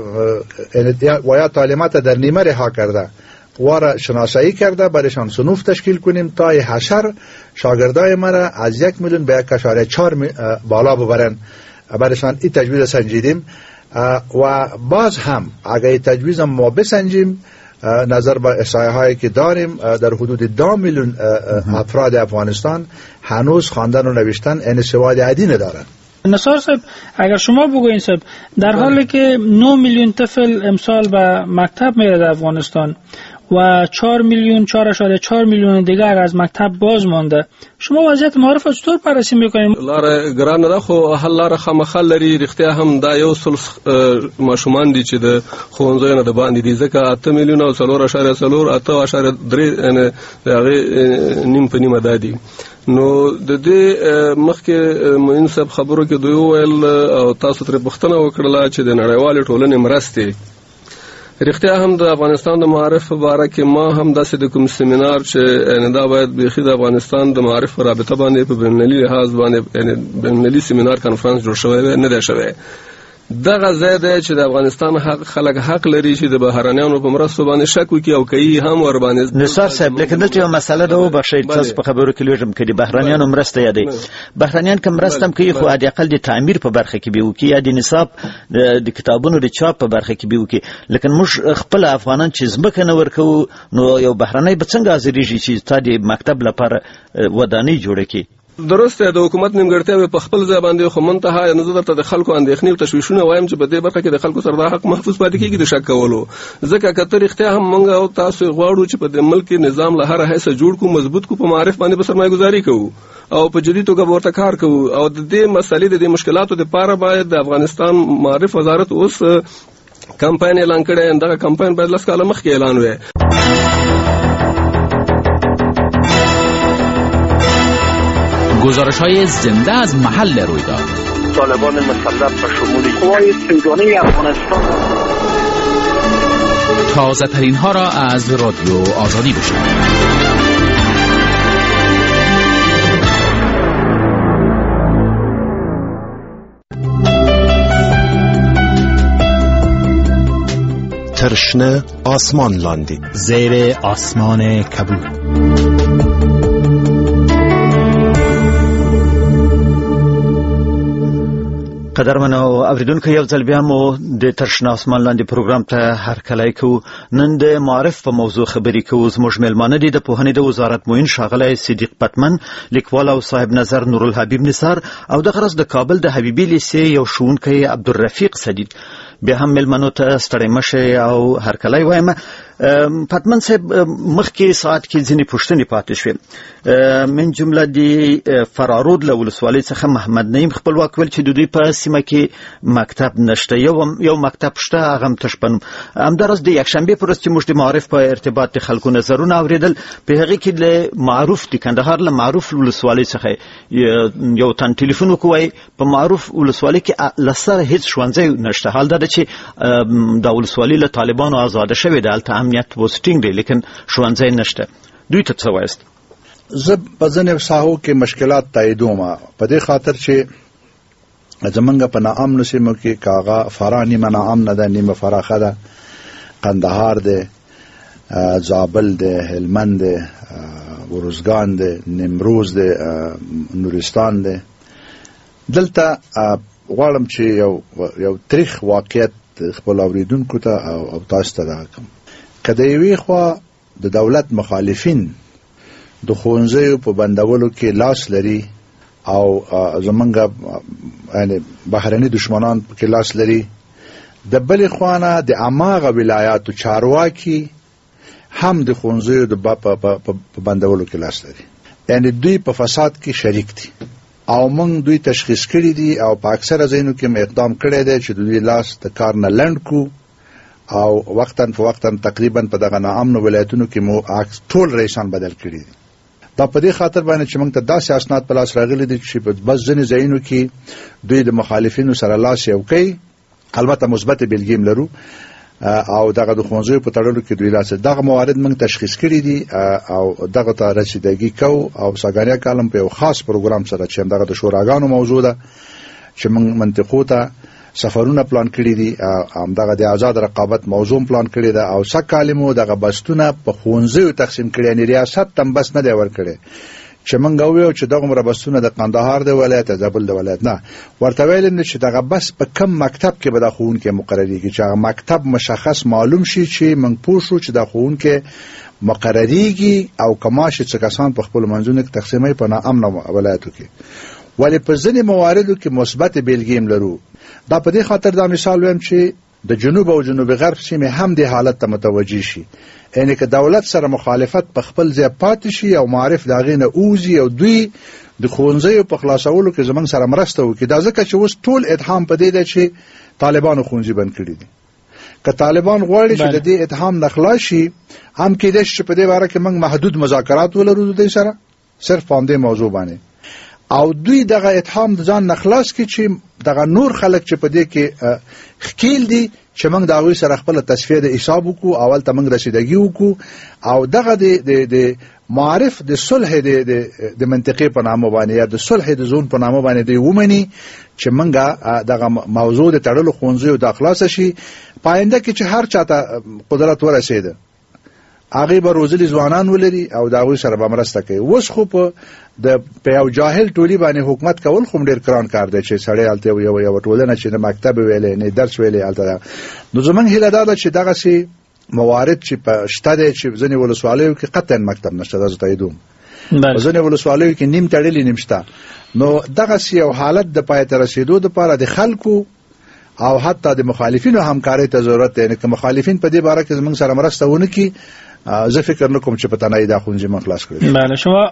و یا تعلیمات در نیمه رها کرده وارا شناسایی کرده برایشان صنوف تشکیل کنیم تا حشر شاگردای مرا از یک میلیون به یک اشاریه چهار بالا ببرن. برایشان این تجویز سنجیدیم و باز هم اگر این تجویز ما بسنجیم نظر به احصایه هایی که داریم در حدود دو میلیون افراد افغانستان هنوز خواندن و نوشتن این سواد عادی ندارن. نصار صاحب اگر شما بگوین صاحب در حالی که نه میلیون طفل امسال به مکتب میره در افغانستان و چهار میلیون چهار اشاره چهار میلیون دیگر از مکتب باز مانده. شما وضعیت معارف را چطور بررسی میکنید؟ لار ګران ده خو حل لار خامخا لري. رښتیا هم دا یو سل ماشومان دي چې د ښوونځیو نه د باندې دي، ځکه اته میلیونه او څلور اشاره څلور اته اشاره درې یعنې د هغې نیم په نیمه دا دي. نو د دې مخکې معین صاحب خبرو کې دوی وویل او تاسو ترې پوښتنه وکړله چې د نړیوالې ټولنې مرستې. رښتیا هم د افغانستان د معارف په باره کې ما هم داسې د کوم سیمینار چې یعنې دا باید بیخي د افغانستان د معارف په رابطه باندې په بینالمللي لحاظ باندې یعنې بینالمللي سیمینار کانفرنس جوړ شوی نه دی شوی. دغه ځای دی چې د افغانستان حق خلک حق لري چې د بهرنیانو په مرستو باندې شک وکړي او کوي هم ور باندې. نثار صاحب لیکن دلته یو مسله ده وبخښئ تاسو په خبرو کې لوژم کړي بهرنیانو مرسته یادي بهرنیان کوم مرسته هم کوي خو حداقل د تعمیر په برخه کې به وکړي یا د نصاب د کتابونو د چاپ په برخه کې به وکړي. لیکن موږ خپل افغانان چې ځمکه نه ورکوو نو یو بهرنی به څنګه حاضرېږي چې تا د مکتب لپاره ودانۍ جوړه کړي؟ درسته د حکومت نیمګړتیاوې په خپل ځای باندې خو منتها نه زه درته د خلکو اندېښنې او تشویشونه وایم چې په دې برخه کې د خلکو سره دا حق محفوظ پاتې کېږي د شک کولو. ځکه که ته رښتیا هم موږ او تاسو غواړو چې په دې ملک نظام له هره حیثه جوړ کړو، مضبوط کړو، په معارف باندې به سرمایه گذاري کوو او په جدي توګه ورته کار کوو او د دې مسلې د دې مشکلاتو لپاره باید د افغانستان معارف وزارت اوس کمپاین اعلان کړی. دغه کمپاین باید لس کاله مخکې اعلان وي. گزارش‌های زنده از محل رویداد. طالبان مسلح به شمول قوای سیگانه افغانستان. تازه ترین ها را از رادیو آزادی بشنوید. ترشنه آسمان لاندی زیر آسمان کبود. قدرمنو اوریدونکو یو ځل بیا مو د ترشنه آسمان لاندې پروګرام ته هرکلی کوو. نن د معارف په موضوع خبرې کوو. زموږ میلمانه دي د پوهنې د وزارت معین ښاغلی صدیق پتمن، لیکوال او صاحب نظر نورالحبیب نثار او دغه ورځ د کابل د حبیبي لیسې یو ښوونکی عبدالرفیق صدیق. بیا هم میلمنو ته ستړی مه شئ او هرکلی وایم. پتمن صاحب مخکې ساعت کې ځینې پوښتنې پاتې شوې. من جمله د فرارود له ولسوالۍ څخه محمد نعیم خپلواک ویل چې د دوی په سیمه کې مکتب نشته. یو یو مکتب شته، هغه هم تشپنم. همداراز د یکشنبې په ورځ چې موږ د معارف په ارتباط د خلکو نظرونه اورېدل، په هغې کې له معروف د کندهار له معروف ولسوالۍ څخه یو تن ټلیفون وکړی په معروف ولسوالۍ کې له سره هېڅ ښوونځی نشته. حال دا ده چې دا ولسوالي له طالبانو آزاده شوې ده، هلته امنیت اوس ټینګ دی، لیکن ښوونځی نشته. دوی ته څه وایست؟ زه په ځینې ساحو کې مشکلات تاییدوم په دې خاطر چې زمونږ په ناامنو سیمو کې که هغه فراه نیمه ناامنه ده، نیمه فراخه ده، قندهار دی، زابل دی، هلمند دی، ورزګان دی، نیمروز دی، نورستان دی. دلته غواړم چې یو یو تاریخ واقعیت خپل اوریدونکو ته او تاسو ته راکړم. که د یوې خوا د دولت مخالفین د ښوونځیو په بندولو کې لاس لري او زمونږ یعنې بهرني دشمنان پکې لاس لري، د بلې خوا نه د هماغه ولایاتو چارواکي هم د ښوونځیو د په بندولو کې لاس لري. یعنې دوی په فساد کې شریک دي او موږ دوی تشخیص کړي دي او په اکثره ځایونو کې اقدام کړی دی چې دوی لاس د کار نه لنډ کو او وقتاً فوقتاً تقریبا په دغه ناامنو ولایتونو کې مو ټول رئیسان بدل کړي دي. دا په دې خاطر باندې چې موږ ته داسې اسناد په لاس راغلي دي چې په بس ځینې ځایونو کې دوی د مخالفینو سره لاس یو کوي. البته مثبت بیلګې هم لرو او دغه د ښوونځیو په تړلو کې دوی لاس دغه موارد موږ تشخیص کړي دي او دغه ته رسیدګي کوو او ساګانیا کالم په یو خاص پروګرام سره چې دغه د شوراګانو موضوع ده چې موږ منطقو ته سفرونه پلان کړي دي، هم دغه د آزاد رقابت موضوع پلان کړي ده او څه کالمو دغه بستونه په ښوونځیو تقسیم کړي. یعنې ریاست تم بس نه دی ورکړی چې موږ وویو چې دغه بسونه د قندهار د ولایت، زابل د ولایت نه، ورته ویل چې دغه بس په کم مکتب کې به د ښوونکي مقرریږي چې هغه مکتب مشخص معلوم شي چې موږ پوه شو چې د ښوونکي مقرریږي او کماشه چې کسان په خپل منځونو کې تقسیموي په ناامنو ولایتو کې. ولې په ځینې مواردو کې مثبت بیلګې هم لرو. دا په دې خاطر دا مثال وایم چې د جنوب او جنوب غرب سیمه هم د حالت ته متوجي شي، یعنی که دولت سره مخالفت په خپل ځای پاتې شي او معارف داغې نه اوزي او دوی د ښوونځیو په خلاصولو کې زمونږ سره مرسته وکړي. دا ځکه چې اوس ټول اتهام په دې دی چې طالبانو ښوونځي بند کړي دي. که طالبان غواړي چې د دې اتهام نه خلاص شي، هم کېدای شي چې په دې باره کې موږ محدود مذاکرات ولرو د دوی سره صرف په همدې موضوع باندې، او دوی دغه اتهام د ځان نه خلاص کړي چې دغه نور خلک چې په دې کې ښکیل دي چې موږ د هغوی سره خپله تصفیه د حساب وکړو، اول ته موږ رسیدګي وکړو، او دغه د معارف د صلح د منطقې په نامه باندې یا د صلح د زون په نامه باندې دوی ومني چې موږ دغه موضوع د تړلو ښوونځیو دا خلاصه شي. پاینده کې چې هر چاته قدرت ورسېده هغې به روزلي ځوانان ولري او د هغوی سره به مرسته کوي. اوس خو په د په یو جاهل ټولي باندې حکومت کول خو ډېر ګران کار دی چې سړی هلته یو یو ټولنه چې نه مکتب ویلی نه درس ویلی هلته ده. نو زموږ هیله دا ده چې دغسې موارد چې په شته دی چې ځینې ولسوالیو کې قطعا مکتب نشته، دا زه تاییدوم، په ځینې ولسوالیو کې نیم تړلي نیم شته. نو دغسې یو حالت د پای ته رسېدو دپاره د خلکو او حتی د مخالفینو همکارۍ ته ضرورت دی. که مخالفین په دې باره کې زموږ سره مرسته ونه کړي، زه فکر نکنم چه پتنایی دا خونجی من خلاص کرد. بله، شما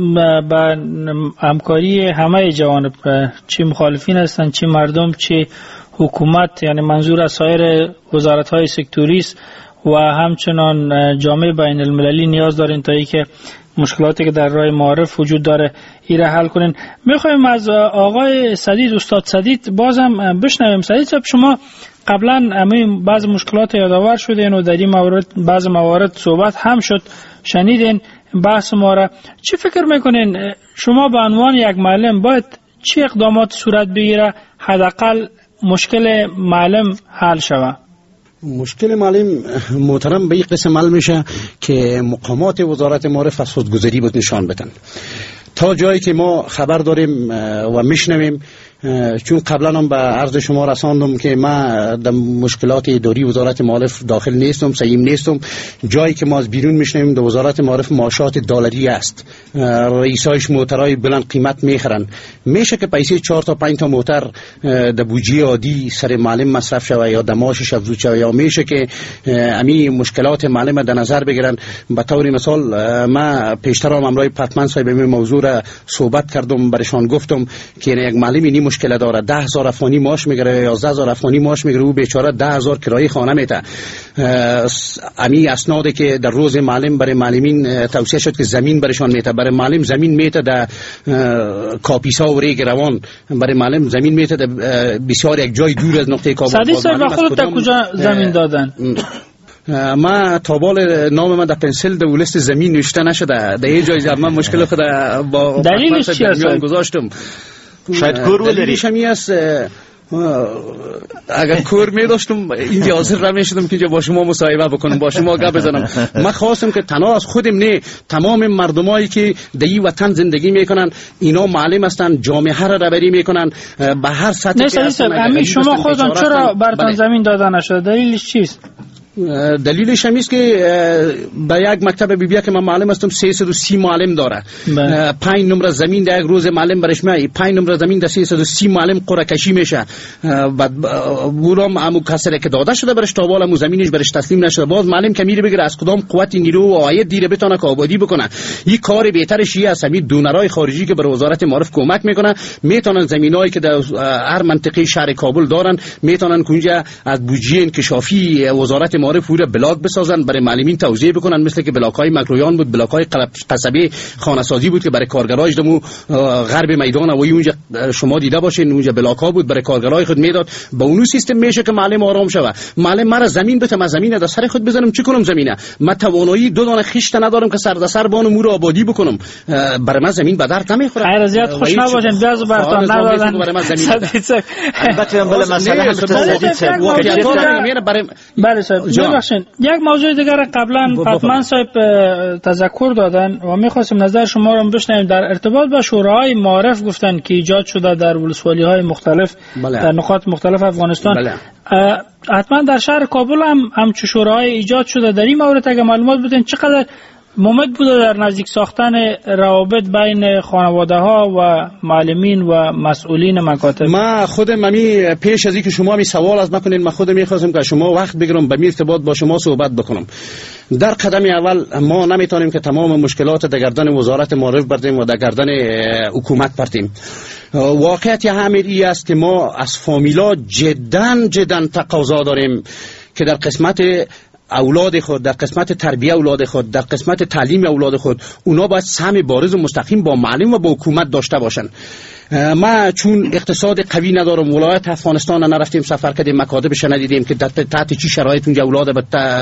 با همکاری همه جوانب، چه مخالفین هستند، چه مردم، چه حکومت، یعنی منظور از سایر وزارت‌های سکتوری است و همچنان جامعه بین المللی نیاز دارین تا ای که مشکلاتی که در راه معارف وجود داره ایره حل کنین. میخوایم از آقای سدید، استاد سدید بازم بشنویم. سدید صاحب، شما قبلا همین بعض مشکلات یادآور شدین و در این موارد بعض موارد صحبت هم شد، شنیدین بحث ما را. چی فکر میکنین شما به عنوان یک معلم باید چی اقدامات صورت بگیره حداقل مشکل معلم حل شود؟ مشکل معلم محترم به این قسم حل میشه که مقامات وزارت معارف از خودگذری بود نشان بدن. تا جایی که ما خبر داریم و میشنویم، چون قبلا هم به عرض شما رساندم که من در مشکلات اداری وزارت معارف داخل نیستم، سیم نیستم. جایی که ما از بیرون میشنویم در وزارت معارف معاشات دلاری است، رئیسایش موترهای بلند قیمت میخرن. میشه که پیسه چهار تا پنج تا موتر در بودجه عادی سر معلم مصرف شوه یا دماشش افزود شوه، یا میشه که امی مشکلات معلم در نظر بگیرن. به طور مثال من پیشتر هم امرای پتمن صاحب این موضوع را صحبت کردم، برشان گفتم که یک معلمی نی مشکل داره، ده هزار افغانی معاش میگیره، یازده هزار افغانی معاش میگیره، او بیچاره ده هزار کرایه خانه میده. امی اسنادی که در روز معلم برای معلمین توصیه شد که زمین برشان میده، برای معلم زمین میده در کاپیسا و ریگ روان، برای معلم زمین میده در بسیار یک جای دور از نقطه کابل. سادی صاحب، خودت کجا زمین دادن؟ ما تابال نام من در پنسل در لیست زمین نوشته نشده. در یه جای من مشکل خود با دلیلش چی است؟ گذاشتم. شاید کور ولری. دلیلش همی است اگر کور می داشتم اینجا حاضر را می شدم که اینجا با شما مصاحبه بکنم، با شما گپ بزنم. من خواستم که تنها از خودم نه، تمام مردمایی که در این وطن زندگی میکنن اینا معلم هستن، جامعه را رهبری میکنن به هر سطحی که هستن. امی شما خودتان چرا براتون زمین داده نشده؟ دلیلش چیست؟ دلیلش همیست که به یک مکتب بی بی که من معلم هستم سیصد و سی معلم داره. پنج نمره زمین در یک روز معلم برش میای، پنج نمره زمین در سیصد و سی معلم قرعه کشی میشه. بعد بولام امو کسره که داده شده برش تا بالا مو زمینش برش تسلیم نشده. باز معلم که میره بگیره از کدام قوت نیرو و عاید دیره بتونه که آبادی بکنه. این کار بهترش یه است، همین دونرای خارجی که بر وزارت معارف کمک میکنه میتونن زمینایی که در هر منطقه شهر کابل دارن میتونن کنجا از بودجه انکشافی وزارت معارف پورا بلاک بسازن، برای معلمین توزیع بکنن، مثل که بلاک‌های مکرویان بود، بلاک‌های قصبی خانه‌سازی بود که برای کارگرایش دمو غرب میدان و اونجا شما دیده باشین اونجا بلاک‌ها بود برای کارگرای خود میداد. با اون سیستم میشه که معلم آرام شوه. معلم مرا زمین بده، من زمین در سر خود بزنم چی کنم؟ زمینه من توانایی دو دانه خشت ندارم که سر در سر بانو مور آبادی بکنم. برای من زمین به درد نمیخوره. خیر زیاد خوش نباشین، بیاز براتون ندادن. البته بله مسئله هم بله صاحب. ببخشید یک موضوع دیگر قبلا پتمن صاحب تذکر دادن و می‌خواستم نظر شما رو بشنویم در ارتباط با شورای معارف. گفتن که ایجاد شده در ولسوالی‌های مختلف بله. در نقاط مختلف افغانستان. بله. حتما در شهر کابل هم همچون شورای ایجاد شده. در این مورد اگه معلومات بدین چقدر ممد بوده در نزدیک ساختن روابط بین خانواده ها و معلمین و مسئولین مکاتب؟ ما خودم می پیش از اینکه شما می سوال از مکنین، ما خودم میخواستم که شما وقت بگیرم به ارتباط با شما صحبت بکنم. در قدم اول ما نمیتونیم که تمام مشکلات در گردن وزارت معارف بردیم و در گردن حکومت بردیم. واقعیت همین ای است که ما از فامیلا جدا جدا تقاضا داریم که در قسمت اولاد خود، در قسمت تربیه اولاد خود، در قسمت تعلیم اولاد خود، اونا باید سهم بارز و مستقیم با معلم و با حکومت داشته باشن. ما چون اقتصاد قوی ندارم، ولایت افغانستان نرفتیم سفر کردیم، مکاتبش ندیدیم که تحت چی شرایط اونجا اولاد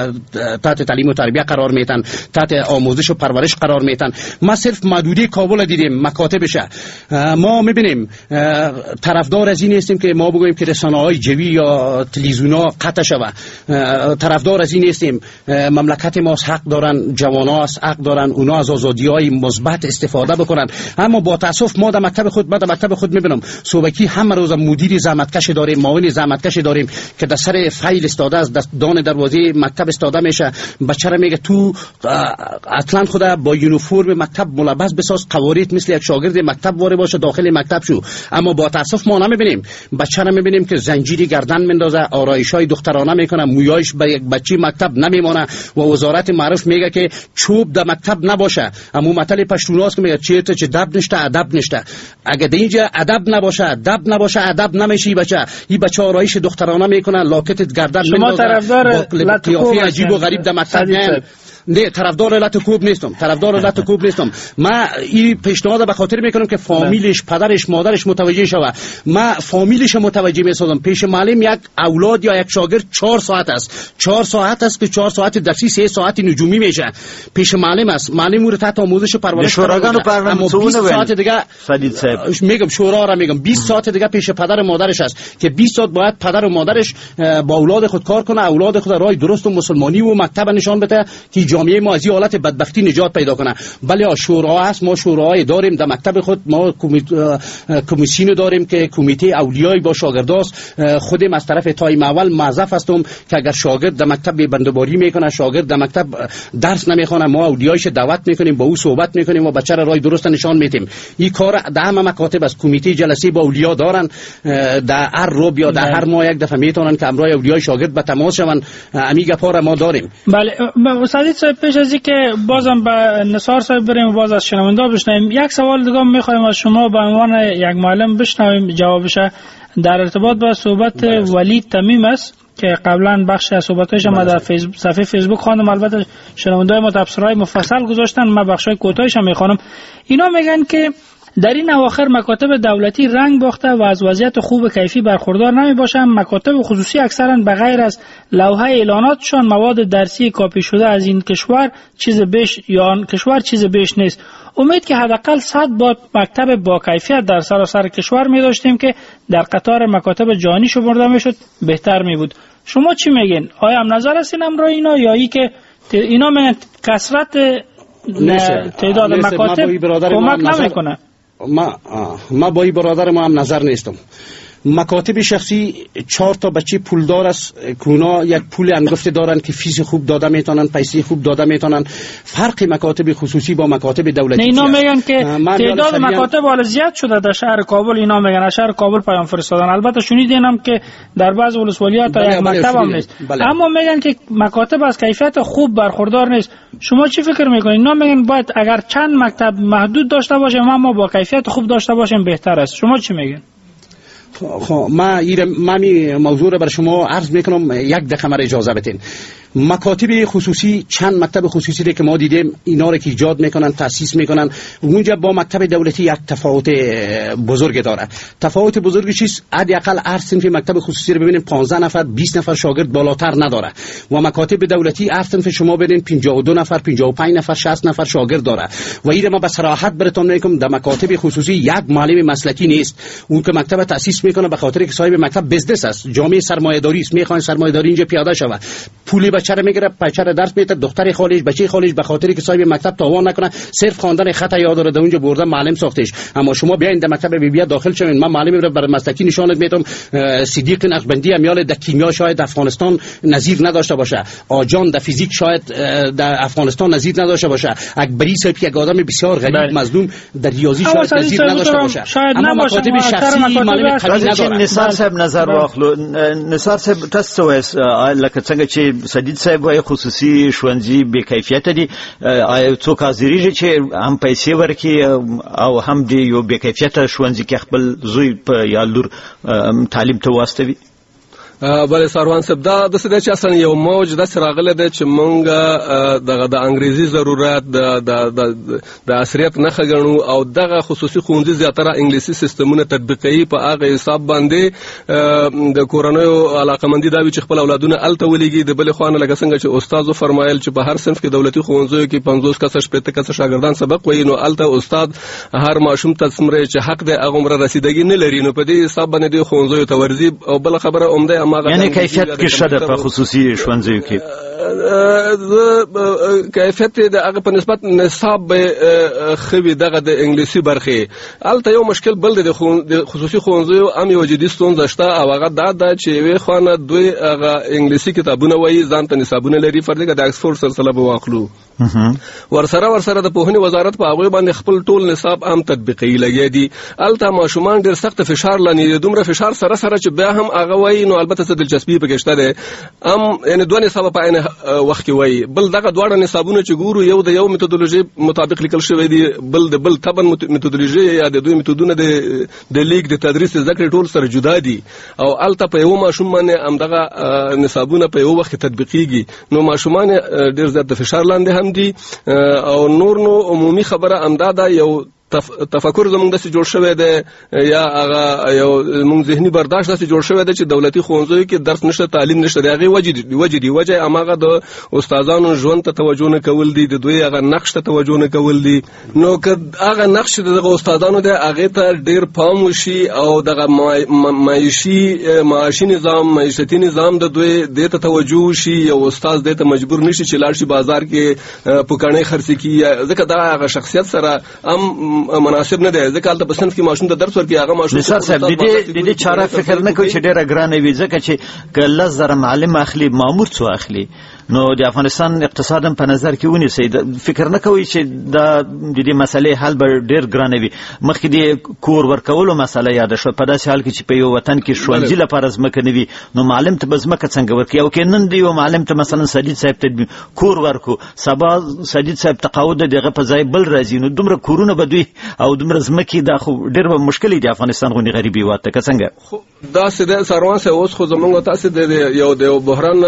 تحت تعلیم و تربیه قرار میتن، تحت آموزش و پرورش قرار میتن. ما صرف محدوده کابل دیدیم مکاتبش. ما میبینیم طرفدار از این هستیم که ما بگوییم که رسانه‌های جوی یا تلویزیون‌ها قطع شوه. طرفدار از این هستیم مملکت ما حق دارن، جوان‌ها حق دارن اونا از آزادی‌های مثبت استفاده بکنن. اما با تاسف ما در مکتب خود بعد مکتب خود میبینم صوبکی همه روز مدیر زحمتکش داریم، معاون زحمتکش داریم که در سر فایل استاده از دان دروازه مکتب استاده میشه. بچه را میگه تو اصلا خدا با یونیفرم مکتب ملبس بساز، قوارید مثل یک شاگرد مکتب واره باشه داخل مکتب شو. اما با تاسف ما نمیبینیم. بچه را میبینیم که زنجیری گردن میندازه، آرایش‌های دخترانه میکنه، مویایش به یک بچی مکتب نمیمونه و وزارت معارف میگه که چوب در مکتب نباشه. اما مطلب پشتوناست که میگه چه چه ادب نشته، ادب نشته. اگه اینجا ادب نباشه، ادب نباشه، ادب نمیشی بچه. این بچه آرایش دخترانه میکنه، لاکت گردن میندازه. شما طرفدار قیافه عجیب و غریب در مکتب نه؟ نه، طرفدار علت کوب نیستم، طرفدار علت کوب نیستم. ما این پیشنهاد به خاطر میکنم که فامیلش، پدرش، مادرش متوجه شوه. ما فامیلش متوجه میسازم. پیش معلم یک اولاد یا یک شاگرد چهار ساعت است، چهار ساعت است که چهار ساعت درسی، سه ساعت نجومی میشه. پیش معلم است، معلم رو تحت آموزش و پرورش شوراگان و بیست ساعت دیگه سدید صاحب میگم شورا را میگم بیست ساعت دیگه پیش پدر و مادرش است که بیست ساعت باید پدر و مادرش با اولاد خود کار کنه، اولاد خود راه درست و مسلمانی و مکتب نشان بده که جامعه ما از این حالت بدبختی نجات پیدا کنه. بله شورا است، ما شورای داریم در مکتب خود، ما کمیسیون داریم که کمیته اولیای با شاگرداست. خودم از طرف تایم اول معذف هستم که اگر شاگرد در مکتب بنده‌باری میکنه، شاگرد در مکتب درس نمیخونه، ما اولیایش دعوت میکنیم، با او صحبت میکنیم و بچه را راه درست نشان میدیم. این کار در همه مکاتب از کمیته جلسه با اولیا دارن، در هر روب یا در هر ماه یک دفعه میتونن که امرای اولیای شاگرد به تماس شون. امیگا پارا ما داریم. بله سعید صاحب، پیش از اینکه بازم به نثار صاحب بریم و باز از شنونده بشنویم، یک سوال دیگه میخوایم از شما به عنوان یک معلم بشنویم جوابش. در ارتباط با صحبت ولید تمیم است که قبلا بخش از صحبتش ما در فیسبوک صفحه فیسبوک خواندم، البته شنونده ما تفسیرهای مفصل گذاشتن، ما بخشای کوتاهش هم میخوانم. اینا میگن که در این اواخر مکاتب دولتی رنگ باخته و از وضعیت خوب کیفی برخوردار نمی باشند. مکاتب خصوصی اکثرا بغیر از لوحه اعلاناتشان مواد درسی کاپی شده از این کشور چیز بیش یا آن کشور چیز بیش نیست. امید که حداقل صد با مکتب با کیفیت در سراسر کشور می داشتیم که در قطار مکاتب جهانی شمرده می شد، بهتر می بود. شما چی میگین؟ آیا هم نظر هستین امرا اینا یا ای که اینا میگن کثرت تعداد مکاتب کمک نمیکنه؟ ما ما با این برادر ما هم نظر نیستم. مکاتب شخصی چهار تا بچه پولدار است که اونا یک پول انگفته دارن که فیس خوب داده میتونن، پیسه خوب داده میتونن. فرق مکاتب خصوصی با مکاتب دولتی، اینا میگن که تعداد مکاتب حالا زیاد شده در شهر کابل. اینا میگن از شهر کابل پیام فرستادن. البته شنیدینم که در بعض ولسوالیات تا یک مکتب هم نیست، بله. اما میگن که مکاتب از کیفیت خوب برخوردار نیست. شما چی فکر میکنید؟ اینا میگن باید اگر چند مکتب محدود داشته باشیم اما با کیفیت خوب داشته باشیم بهتر است. شما چی میگین؟ خب ما این ما می موضوع رو بر شما عرض میکنم، یک دقیقه مرا اجازه بدین. مکاتب خصوصی، چند مکتب خصوصی رو که ما دیدیم اینا رو که ایجاد میکنن، تاسیس میکنن، اونجا با مکتب دولتی یک تفاوت بزرگ داره. تفاوت بزرگی چیست؟ حداقل هر صنف مکتب خصوصی رو ببینیم پانزده نفر بیست نفر شاگرد بالاتر نداره و مکاتب دولتی هر صنف شما ببینید پنجاه و دو نفر پنجاه و پنج نفر شصت نفر شاگرد داره. و این ما به صراحت براتون میگم در مکاتب خصوصی یک معلم مسلکی نیست. اون که مکتب تاسیس میکنه به خاطر که صاحب مکتب بزنس است، جامعه سرمایه‌داری است، میخوان سرمایه‌داری اینجا پیاده شود، پولی بچه رو میگیره، بچه رو درس میده، دختر خالش بچه خالش به خاطر که صاحب مکتب تاوان نکنه صرف خواندن خط یاد داره اونجا برده معلم ساختش. اما شما بیاین در مکتب بی بی داخل شوین، من معلم رو بر مسلکی نشانت میدم. صدیق نقشبندی امیال در کیمیا شاید در افغانستان نظیر نداشته باشه، آجان در فیزیک شاید در افغانستان نظیر نداشته باشه، اکبری صاحب یک آدم بسیار غریب مظلوم در ریاضی شاید نظیر نداشته باشه. اما مکاتب شخصی معلم قوی نداره. نثار صاحب نظر واخلو. نثار صاحب تاسو وایس لکه څنګه چې سدید صاحب وايي خصوصي ښوونځي بې کیفیت دي، څوک حاضرېږي چې هم پیسې ورکړي او هم د یو بې کیفیته ښوونځي کې خپل زوی په یا لور تعلیم ته واستوي؟ بله ساروان صاحب دا د څه چې اصلا یو موج داسې راغلی دی چې مونږ دغه د انګریزي ضرورت د عصریت نښه ګڼو او دغه خصوصي ښوونځي زیاتره انګلیسي سیستمونه تطبیقوي. په هغه حساب باندې د کورنیو علاقمندي دا وي چې خپل اولادونه هلته ولیږي. د بلې خوا نه لکه څنګه چې استاد فرمایل چې په هر صنف کې دولتي ښوونځیو کې پنځوس کسه شپېته کسه شاګردان سبق وایي، نو هلته استاد هر ماشوم ته څومره چې حق دی هغومره رسیدګي نه لري، نو په دې حساب باندې دوی ښوونځیو ته ورځي. او بله خبره عمده یعنی کیفیت کې شته په خصوصي ښوونځیو کې کیفیت د هغه په نسبت نصاب به خوي دغه د انګلیسي برخه. البته یو مشکل بل د خصوصي ښوونځیو هم یو جدي ستونزه شته او هغه دا ده چې وی خانه دوی هغه انګلیسي کتابونه وایي ځان ته نصابونه لري. فرض کړه د اکسفورد سلسله به واخلو ورسره ورسره د پوهنې وزارت په هغه باندې خپل ټول نصاب هم تطبیقي لګي دي. البته ماشومان ډېر سخت فشار لنی دومره فشار سره سره چې بیا هم هغه وایي، نو البته څه دلچسپي پکې شته ده هم یعنی دوه نصاب په عین وخت کې وایي. بل دغه دواړه نصابونه چې ګورو یو د یو میتودولوژي مطابق لیکل شوی دی، بل د بل تبن میتودولوژي یا د دوی میتودونه د د لیک د تدریس ذکر ټول سره جدا دي او البته په یو ماشوم باندې هم دغه نصابونه په یو وخت تطبیقيږي. نو ماشومان ډېر زیات د فشار لاندې هم دي او نور نو عمومي خبره امداده یو تفکر زمونږ داسې جوړ شوی دی یا هغه یو مونږ ذهني برداشت داسې جوړ شوی دی چې دولتي ښوونځیو کې درس نشته، تعلیم نشته. د هغې وجې دي وجې دي وجه هماغه د استادانو ژوند ته توجه نه کول دي، د دوی هغه نقش ته توجه نه کول دي. نو که هغه نقش د دغه استادانو دی هغې ته ډېر پام وشي او دغه معیشي معاشي نظام معیشتي نظام د دوی دې ته توجه وشي، یو استاد دې ته مجبور نشي چې لاړ شي بازار کې پکاڼې خرڅې کړي، ځکه دا هغه شخصیت سره هم مناسب نه دی. ځکه هلته په صنف کې ماشوم ته درس ورکړي هغه ماشوم نثار صاحب د دې چاره فکر نه کوي چې ډېره ګرانه وي، ځکه چې که لس زره معلم اخلي مامور څو اخلي، نو د افغانستان اقتصاد په نظر کې ونیسئ. فکر نه کوي چې دا د دې مسلې حل به ډېر ګرانه وي. مخکې د کور ورکولو مسله یاده شوه، په داسې حال کې چې په یو وطن کې ښوونځي لپاره ځمکه نه وي، نو معلم ته به ځمکه څنګه ورکړي؟ او که نن د یو معلم ته مثلا سدید صاحب ته کور ورکو، سبا سدید صاحب تقاعد د هغه په ځای بل راځي، نو دومره کورونه به دوی او دومره ځمکې دا خو ډېر به مشکل دی افغانستان غونې غریب هېواد ته. که څنګه داسې دی ساروان صاحب اوس خو زمونږ تاسې د یو د یو بحران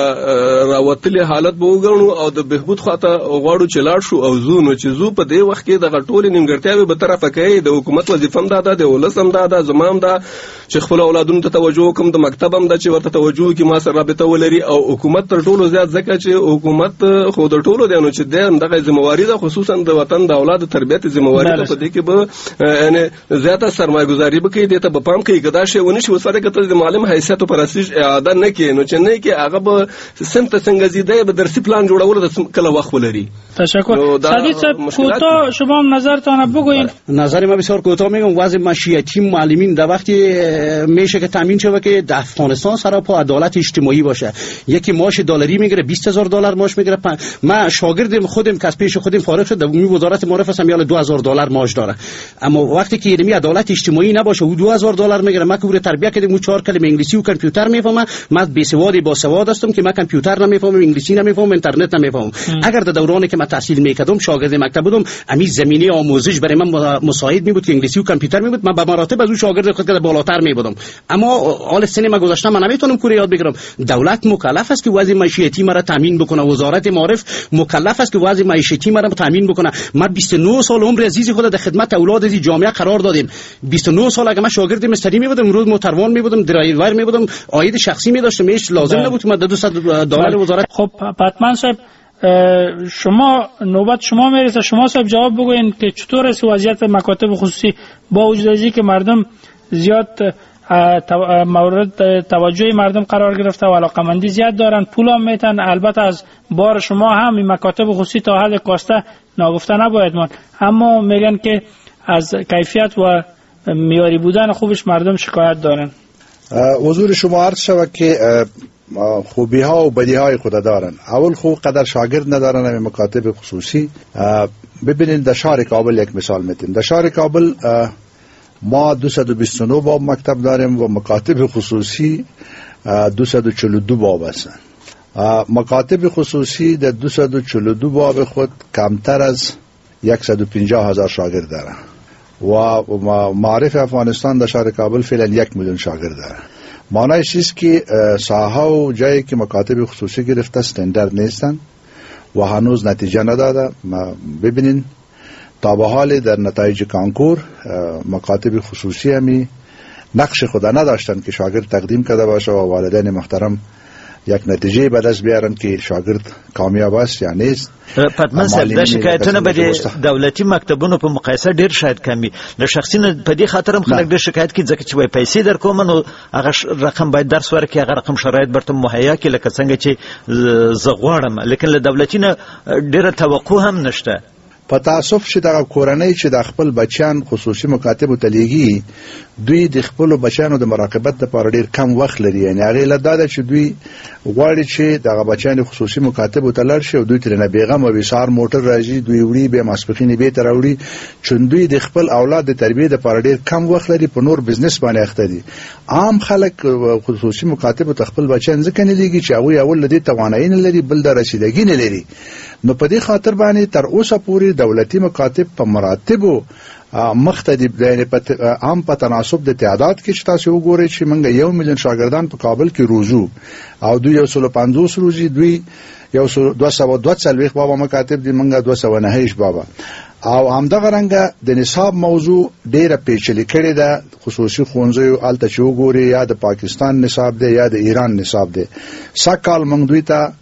راوتلي حالت به وګڼو او د بهبود خواته غواړو چې لاړ شو او زو. نو چې زو په دې وخت کې دغه ټولې نیمګړتیاوې به طرفه کوي. د حکومت وظیفه هم دا ده، د ولس هم دا ده، زما هم دا چې خپل اولادونو ته توجه وکړم، د مکتب هم دا چې ورته توجه وکړي ما سره رابطه ولري. او حکومت تر ټولو زیات ځکه چې حکومت خو د ټولو دی، نو چې دغه ذمہواري ده خصوصا د وطن د اولاد تربیت ذمہواري ده، په دې کې به یعنی زیاته سرمایه‌گذاري وکړي، دې ته به پام کوي. کدا شی ونی شي وسره کته د معلم حیثیت او پرستیج اعاده نه کوي، نو چې نه کې هغه به سمت څنګه زیاده به درسي پلان جوړول د کله وخت ولري. تشکر. سعید صاحب کوتاه شما نظرتان بگویید. نظر ما بسیار کوتاه میگم. وضع معیشتی معلمین در وقتی میشه که تامین شه که در افغانستان سراپا عدالت اجتماعی باشه. یکی معاش دلاری میگیره بیست هزار دلار معاش میگیره. من شاگردم خودم کسبیش خودم فارغ شد، در وزارت معارف هستم، یاله دو هزار دلار معاش داره. اما وقتی که علمی عدالت اجتماعی نباشه او دو هزار دلار میگیره. من که تربیت کردم چهار کلمه انگلیسی و کامپیوتر میفهمم. من بی سوادی با سواد هستم که من کامپیوتر نمیفهمم، انگلیسی نمیفهمم، اینترنت نمیفهمم. اگر در دورانی که من تحصیل میکردم شاگرد مکتب بودم، امی زمینه آموزش برای من مساعد می بود که انگلیسی و کامپیوتر می بود. من به مراتب از اون شاگرد خود که بالاتر می بودم. اما حال سن ما گذشته من نمیتونم کور یاد بگیرم. دولت مکلف است که وضع معیشتی مرا تامین بکنه، وزارت معارف مکلف است که وضع معیشتی مرا تامین بکنه. من بیست و نه سال عمر عزیز خود در خدمت اولاد از جامعه قرار دادیم. بیست و نه سال اگه من شاگرد مستری می بودم، امروز موتروان می بودم، درایور می بودم، عاید شخصی می داشتم، هیچ لازم نبود که من دویست دلار وزارت. خب پتمن صاحب شما نوبت شما میرسه، شما صاحب جواب بگوین که چطور است وضعیت مکاتب خصوصی با وجود از اینکه مردم زیاد مورد توجه مردم قرار گرفته و علاقمندی زیاد دارن، پول هم میتن. البته از بار شما هم این مکاتب خصوصی تا حد کاسته ناگفته نباید ماند، اما میگن که از کیفیت و معیاری بودن خوبش مردم شکایت دارن. حضور شما عرض شود که خوبی ها و بدی های خود دارن. اول خوب قدر شاگرد ندارن این مکاتب خصوصی. ببینید در شهر کابل یک مثال میتیم. در شهر کابل ما دویست و بیست و نه باب مکتب داریم و مکاتب خصوصی دویست و چهل و دو باب هستند. مکاتب خصوصی در دویست و چهل و دو باب خود کمتر از صد و پنجاه هزار شاگرد دارن و معارف افغانستان در شهر کابل فعلا یک میلیون شاگرد دارن. معنی چیست که ساحه و جایی که مکاتب خصوصی گرفته استاندارد نیستن و هنوز نتیجه نداده. ببینین تا به حال در نتایج کانکور مکاتب خصوصی همی نقش خود نداشتن که شاگرد تقدیم کرده باشه و والدین محترم یک نتیجه به دست بیارن که شاگرد کامیاب است یا نیست. پدمن صاحب دا شکایتونه به دولتي مکتبونو په مقایسه ډیر شاید کمی د شخصي په دې خاطر هم خلک ډیر شکایت کوي ځکه چې وای پیسې درکوم نو هغه رقم باید درس ورکړي، هغه رقم شرایط برته مهیا کړي لکه څنګه چې زه غواړم، لیکن له دولتي نه ډیره توقع هم نشته. په تاسف چې د کورنۍ چې د خپل بچیان خصوصي مکاتب ته لیږي دوی د خپل بچیانو د مراقبت لپاره ډیر کم وخت لري. یعنی هغه لداده چې دوی غواړي چې د بچیان خصوصي مکاتب ته لاړ شي او دوی تر نه بیغم او بشار موټر راځي دوی وړي به ماسپخینی به تر وړي چې دوی د خپل اولاد د تربیه لپاره ډیر کم وخت لري، په نور بزنس باندې اخته دي. عام خلک خصوصي مکاتب ته خپل بچیان ځکه نه لیږي چې هغه اول لدی توانایي نه لري بل د رسیدګي نه لري. نو په دې خاطر باندې تر اوسه پورې دولتي مکاتب په مراتبو مختلف دي په عام په تناسب د تعداد کې چې تاسو وګورئ چې موږ یو میلیون شاګردان په کابل کې روزو او دوی یو سل پنځوس روزي دوی یو سل دوه سوه دوه څلوېښت بابا مکاتب دي موږ دوه سوه نهه هیڅ بابا او همدغه رنګه د نصاب موضوع ډیره پیچلې کړې ده. خصوصي ښوونځیو هلته چې وګورئ یا د پاکستان نصاب دی یا د ایران نصاب دی. سږکال موږ دوی ته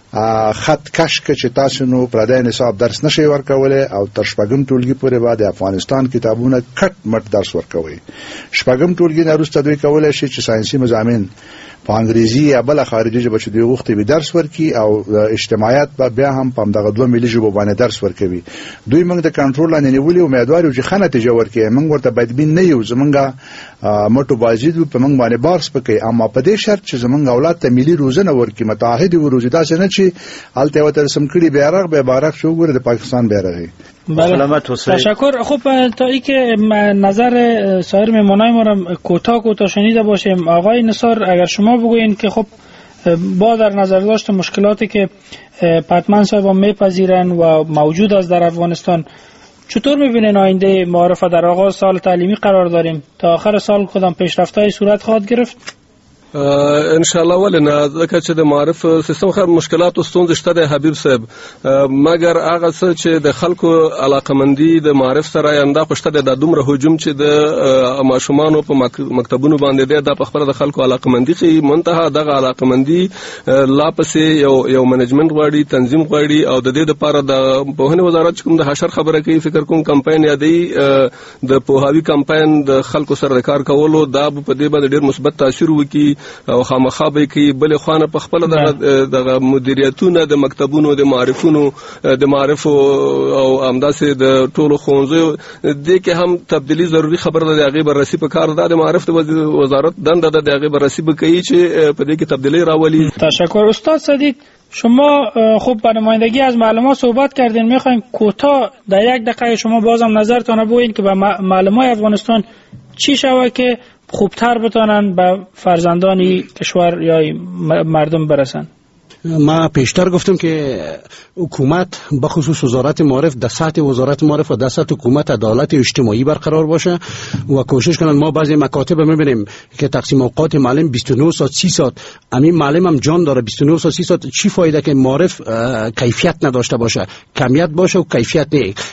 خط کش که چې تاسو نو پردای نصاب درس نشي ورکولای او تر شپږم ټولګي پورې بعد افغانستان کتابونه کټ مټ درس ورکوي. شپږم ټولګي نه وروسته دوی کولای شي چې ساينسي مضامین په انګریزي یا بل خارجي ژبه چې دوی وخت به درس ورکي او اجتماعیت به بیا هم په دغه دوه ملي ژبو باندې درس ورکوي. دوی موږ د کنټرول لاندې نیولې امیدوار یو چې خنه نتیجه ورکړي. موږ ورته بدبین نه یو، زمونږه موټو بازی دوی په موږ باندې بارس پکې، اما په دې شرط چې زمونږ اولاد ته ملي روزنه ورکړي، متعهد وروزي داسې نه چې الته وتر سم کړي بیرغ به بارغ شو ګوره د پاکستان بیرغ. بله تشکر. خب تا ای که نظر سایر مهمانای ما را کوتاه کوتاه شنیده باشیم، آقای نثار اگر شما بگوین که خب با در نظر داشت مشکلاتی که پتمن صاحب میپذیرن و موجود است در افغانستان، چطور میبینین آینده معارف در آغاز سال تعلیمی قرار داریم؟ تا آخر سال کدام پیشرفت‌های صورت خواهد گرفت؟ ان شاء الله ولنه ځکه چې د معرف سیستم خر مشکلات او ستونزې شته د حبیب صاحب، مګر هغه څه چې د خلکو علاقمندي د معرف سره انده خوشته د دومره هجوم چې د ماشومانو په مکتبونو باندې د خپل د خلکو علاقمندي خي منتها دغه علاقمندي لا پسې یو یو منیجمنت غواړي، تنظیم غواړي او د دې لپاره د پوهنې وزارت کوم د حشر خبره کوي فکر کوم کمپاین یادي د پوهاوی کمپاین د خلکو سره کار کولو دا په دې باندې ډیر مثبت تاثیر وکړي او خامخا به کې بل خوانه په خپل د مدیریتونو د مکتبونو د معرفونو د معرف او امداسه د ټولو خونځو د کې هم تبدیلی ضروری خبر ده. هغه بررسي په کار ده د معرف د وزارت دنده ده، هغه بررسي به کوي چې په دې کې تبدیلی راولي. تشکر استاد صدیق. شما خوب با نمایندگی از معلمان صحبت کردین، میخوایم کوتاه در یک دقیقه شما بازم نظرتون بگوین که به معلمان افغانستان چی شود که خوبتر بتانن به فرزندانی کشور یا مردم برسن؟ ما پیشتر گفتم که حکومت بخصوص وزارت معارف در سطح وزارت معارف و در سطح حکومت عدالت اجتماعی برقرار باشه و کوشش کنن. ما بعضی مکاتب میبینیم که تقسیم اوقات معلم بیست و نه ساعت سی ساعت، همین معلم هم جان داره بیست و نه ساعت سی ساعت. چی فایده که معارف کیفیت نداشته باشه، کمیت باشه و کیفیت نه.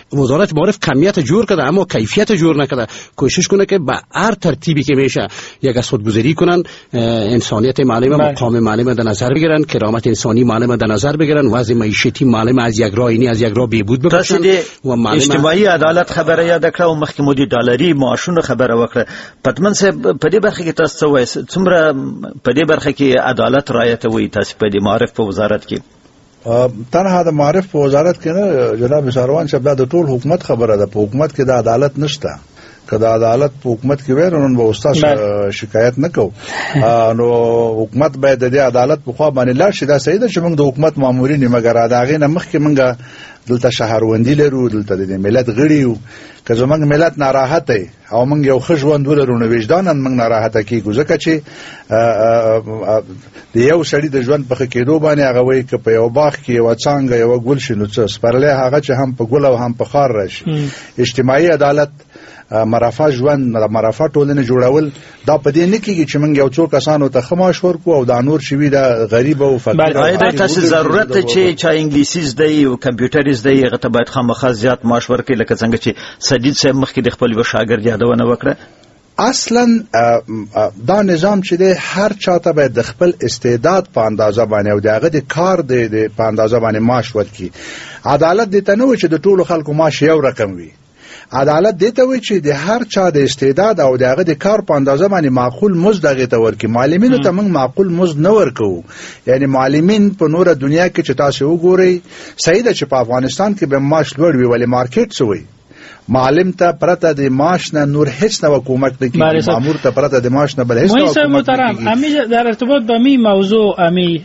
وزارت معارف کمیت جور کرده اما کیفیت جور نکرده. کوشش کنه که به هر ترتیبی که میشه یک از خودگذری کنن، انسانیت معلم، مقام معلم در نظر بگیرن، کرامت انسانی معلم در نظر بگیرن، وضع معیشتی معلم از یک راه اینی از یک راه بهبود ببخشن و معلم اجتماعي عدالت خبره یاد کړه او مخکې مو د ډالري معاشونو خبره وکړه. پتمن صاحب په دې برخه کې تاسو وایي څومره په دې برخه کې عدالت رعایتوي تاسو په دې معارف په وزارت کې؟ تنها د معارف په وزارت کې نه جناب ساروان صاحب، د ټول حکومت خبره ده. په حکومت کې د عدالت نشته. که د عدالت په حکومت کې وای نو به استاد شکایت نه کو. نو حکومت باید د عدالت په خوا باندې لاړ شي. دا صحیح ده چې موږ د حکومت مامورین یو، مګر دا غي نه مخکې موږ دلته شهروندی لرو، دلته د ملت غړي یو. که زموږ ملت ناراحت دی او موږ یو ښه ژوند ولرو نو وجدانن موږ ناراحته کیږو، ځکه چې د یو سړي د ژوند په ښه کېدو باندې هغه وایي که په یو باغ کې یوه څانګه یوه ګل شي نو څه سپرلی هغه چې هم په ګل او هم په خار راشي. اجتماعي عدالت، مرافع ژوند، مرافع ټولنه جوړول، دا په دې نه کېږي چې موږ یو څو کسانو ته ښه معاش ورکړو او دا نور شوي د غریب او فقیر. آیا تاسو ضرورت ته چې چا انګلیسي زده وي او کمپیوټر زده وي هغه ته باید خامخا زیات معاش ورکړي، لکه څنګه چې سدید صاحب مخکې د خپل یو شاګرد یادونه وکړه؟ اصلا دا نظام چې دی هر چاته باید د خپل استعداد په اندازه باندې او د هغه د کار د په اندازه باندې معاش ورکړي. عدالت دې ته نه وي چې د ټولو خلکو معاش یو رقم وي. عدالت دې ته وي چې د هر چا د استعداد او د هغه د کار په اندازه باندې معقول مزد هغې ته ورکړي. معلمینو ته موږ معقول مزد نه ورکوو. یعنی معلمین په نوره دنیا کې چې تاسو وګورئ، صحیح ده چې په افغانستان کې به معاش لوړ وي، ولې مارکیټ څه وي؟ معلم ته پرته د معاش نه نور هیڅ نه کومک نه کیږي، مامور ته پرته د معاش نه بل هیڅ نه کومک نه کیږي. امی در ارتباط با می موضوع امی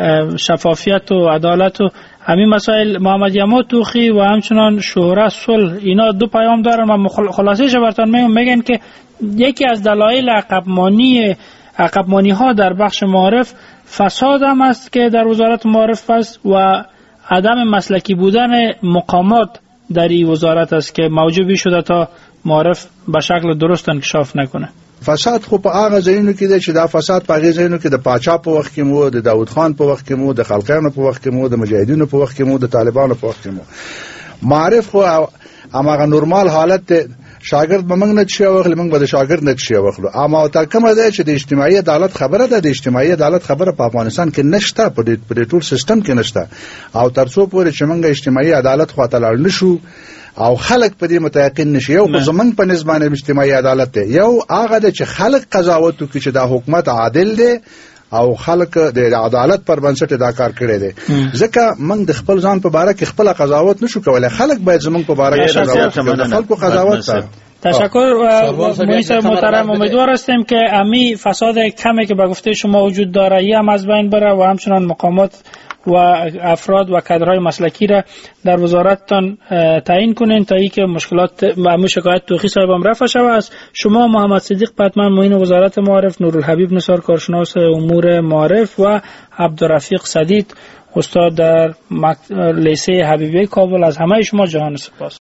شفافیت و عدالت و امی مسائل محمد یما توخی و همچنان شهره صلح اینا دو پیام دارن و خلاصه‌اش براتون میگم. میگن که یکی از دلایل عقبمانی عقبمانی ها در بخش معارف فساد هم است که در وزارت معارف است و عدم مسلکی بودن مقامات در این وزارت است که موجب شده تا معارف به شکل درست انکشاف نکنه. فساد خو په هغه ځایونو کې دی چې دا فساد په هغه ځایونو کې د پاچا په وخت کې مو، د داود خان په وخت کې مو، د خلقیانو په وخت کې مو، د مجاهدینو په وخت کې مو، د طالبانو په وخت کې مو. معارف خو هغه نورمال حالت دی. شاګرد به موږ نه شي واخلو، موږ به د شاګرد نه شي واخلو. اما تا کومه ده چې د اجتماعي عدالت خبره ده، د اجتماعي عدالت خبره په افغانستان کې نشته، په دې ټول سیستم کې نشته. او ترڅو پورې چې موږ اجتماعي عدالت خواته لاړ نشو او خلق په دې متيقن نشي، یو په زمنګ په نسبانه اجتماعي عدالت دی، یو هغه د چې خلق قضاوت وکړي چې دا حکومت عادل دی او خلق د عدالت پر بنسټ دا کار کړی دی. ځکه موږ د خپل ځان په باره کې خپل قضاوت نشو کولای، خلق باید زموږ په باره کې قضاوت وکړي. خلکو قضاوت ته تشکر. مهندس محترم، امیدوار هستیم که امی فساد کمی که به گفته شما وجود داره یه هم از بین بره و همچنان مقامات و افراد و کادرهای مسلکی را در وزارتتان تعیین کنین تا اینکه مشکلات و شکایت توخی صاحب هم رفع شود. است شما محمد صدیق پتمن معین وزارت معارف، نورالحبیب نثار کارشناس امور معارف و عبدالرفیق سدید استاد در لیسه حبیبیه کابل، از همه شما جهان سپاس.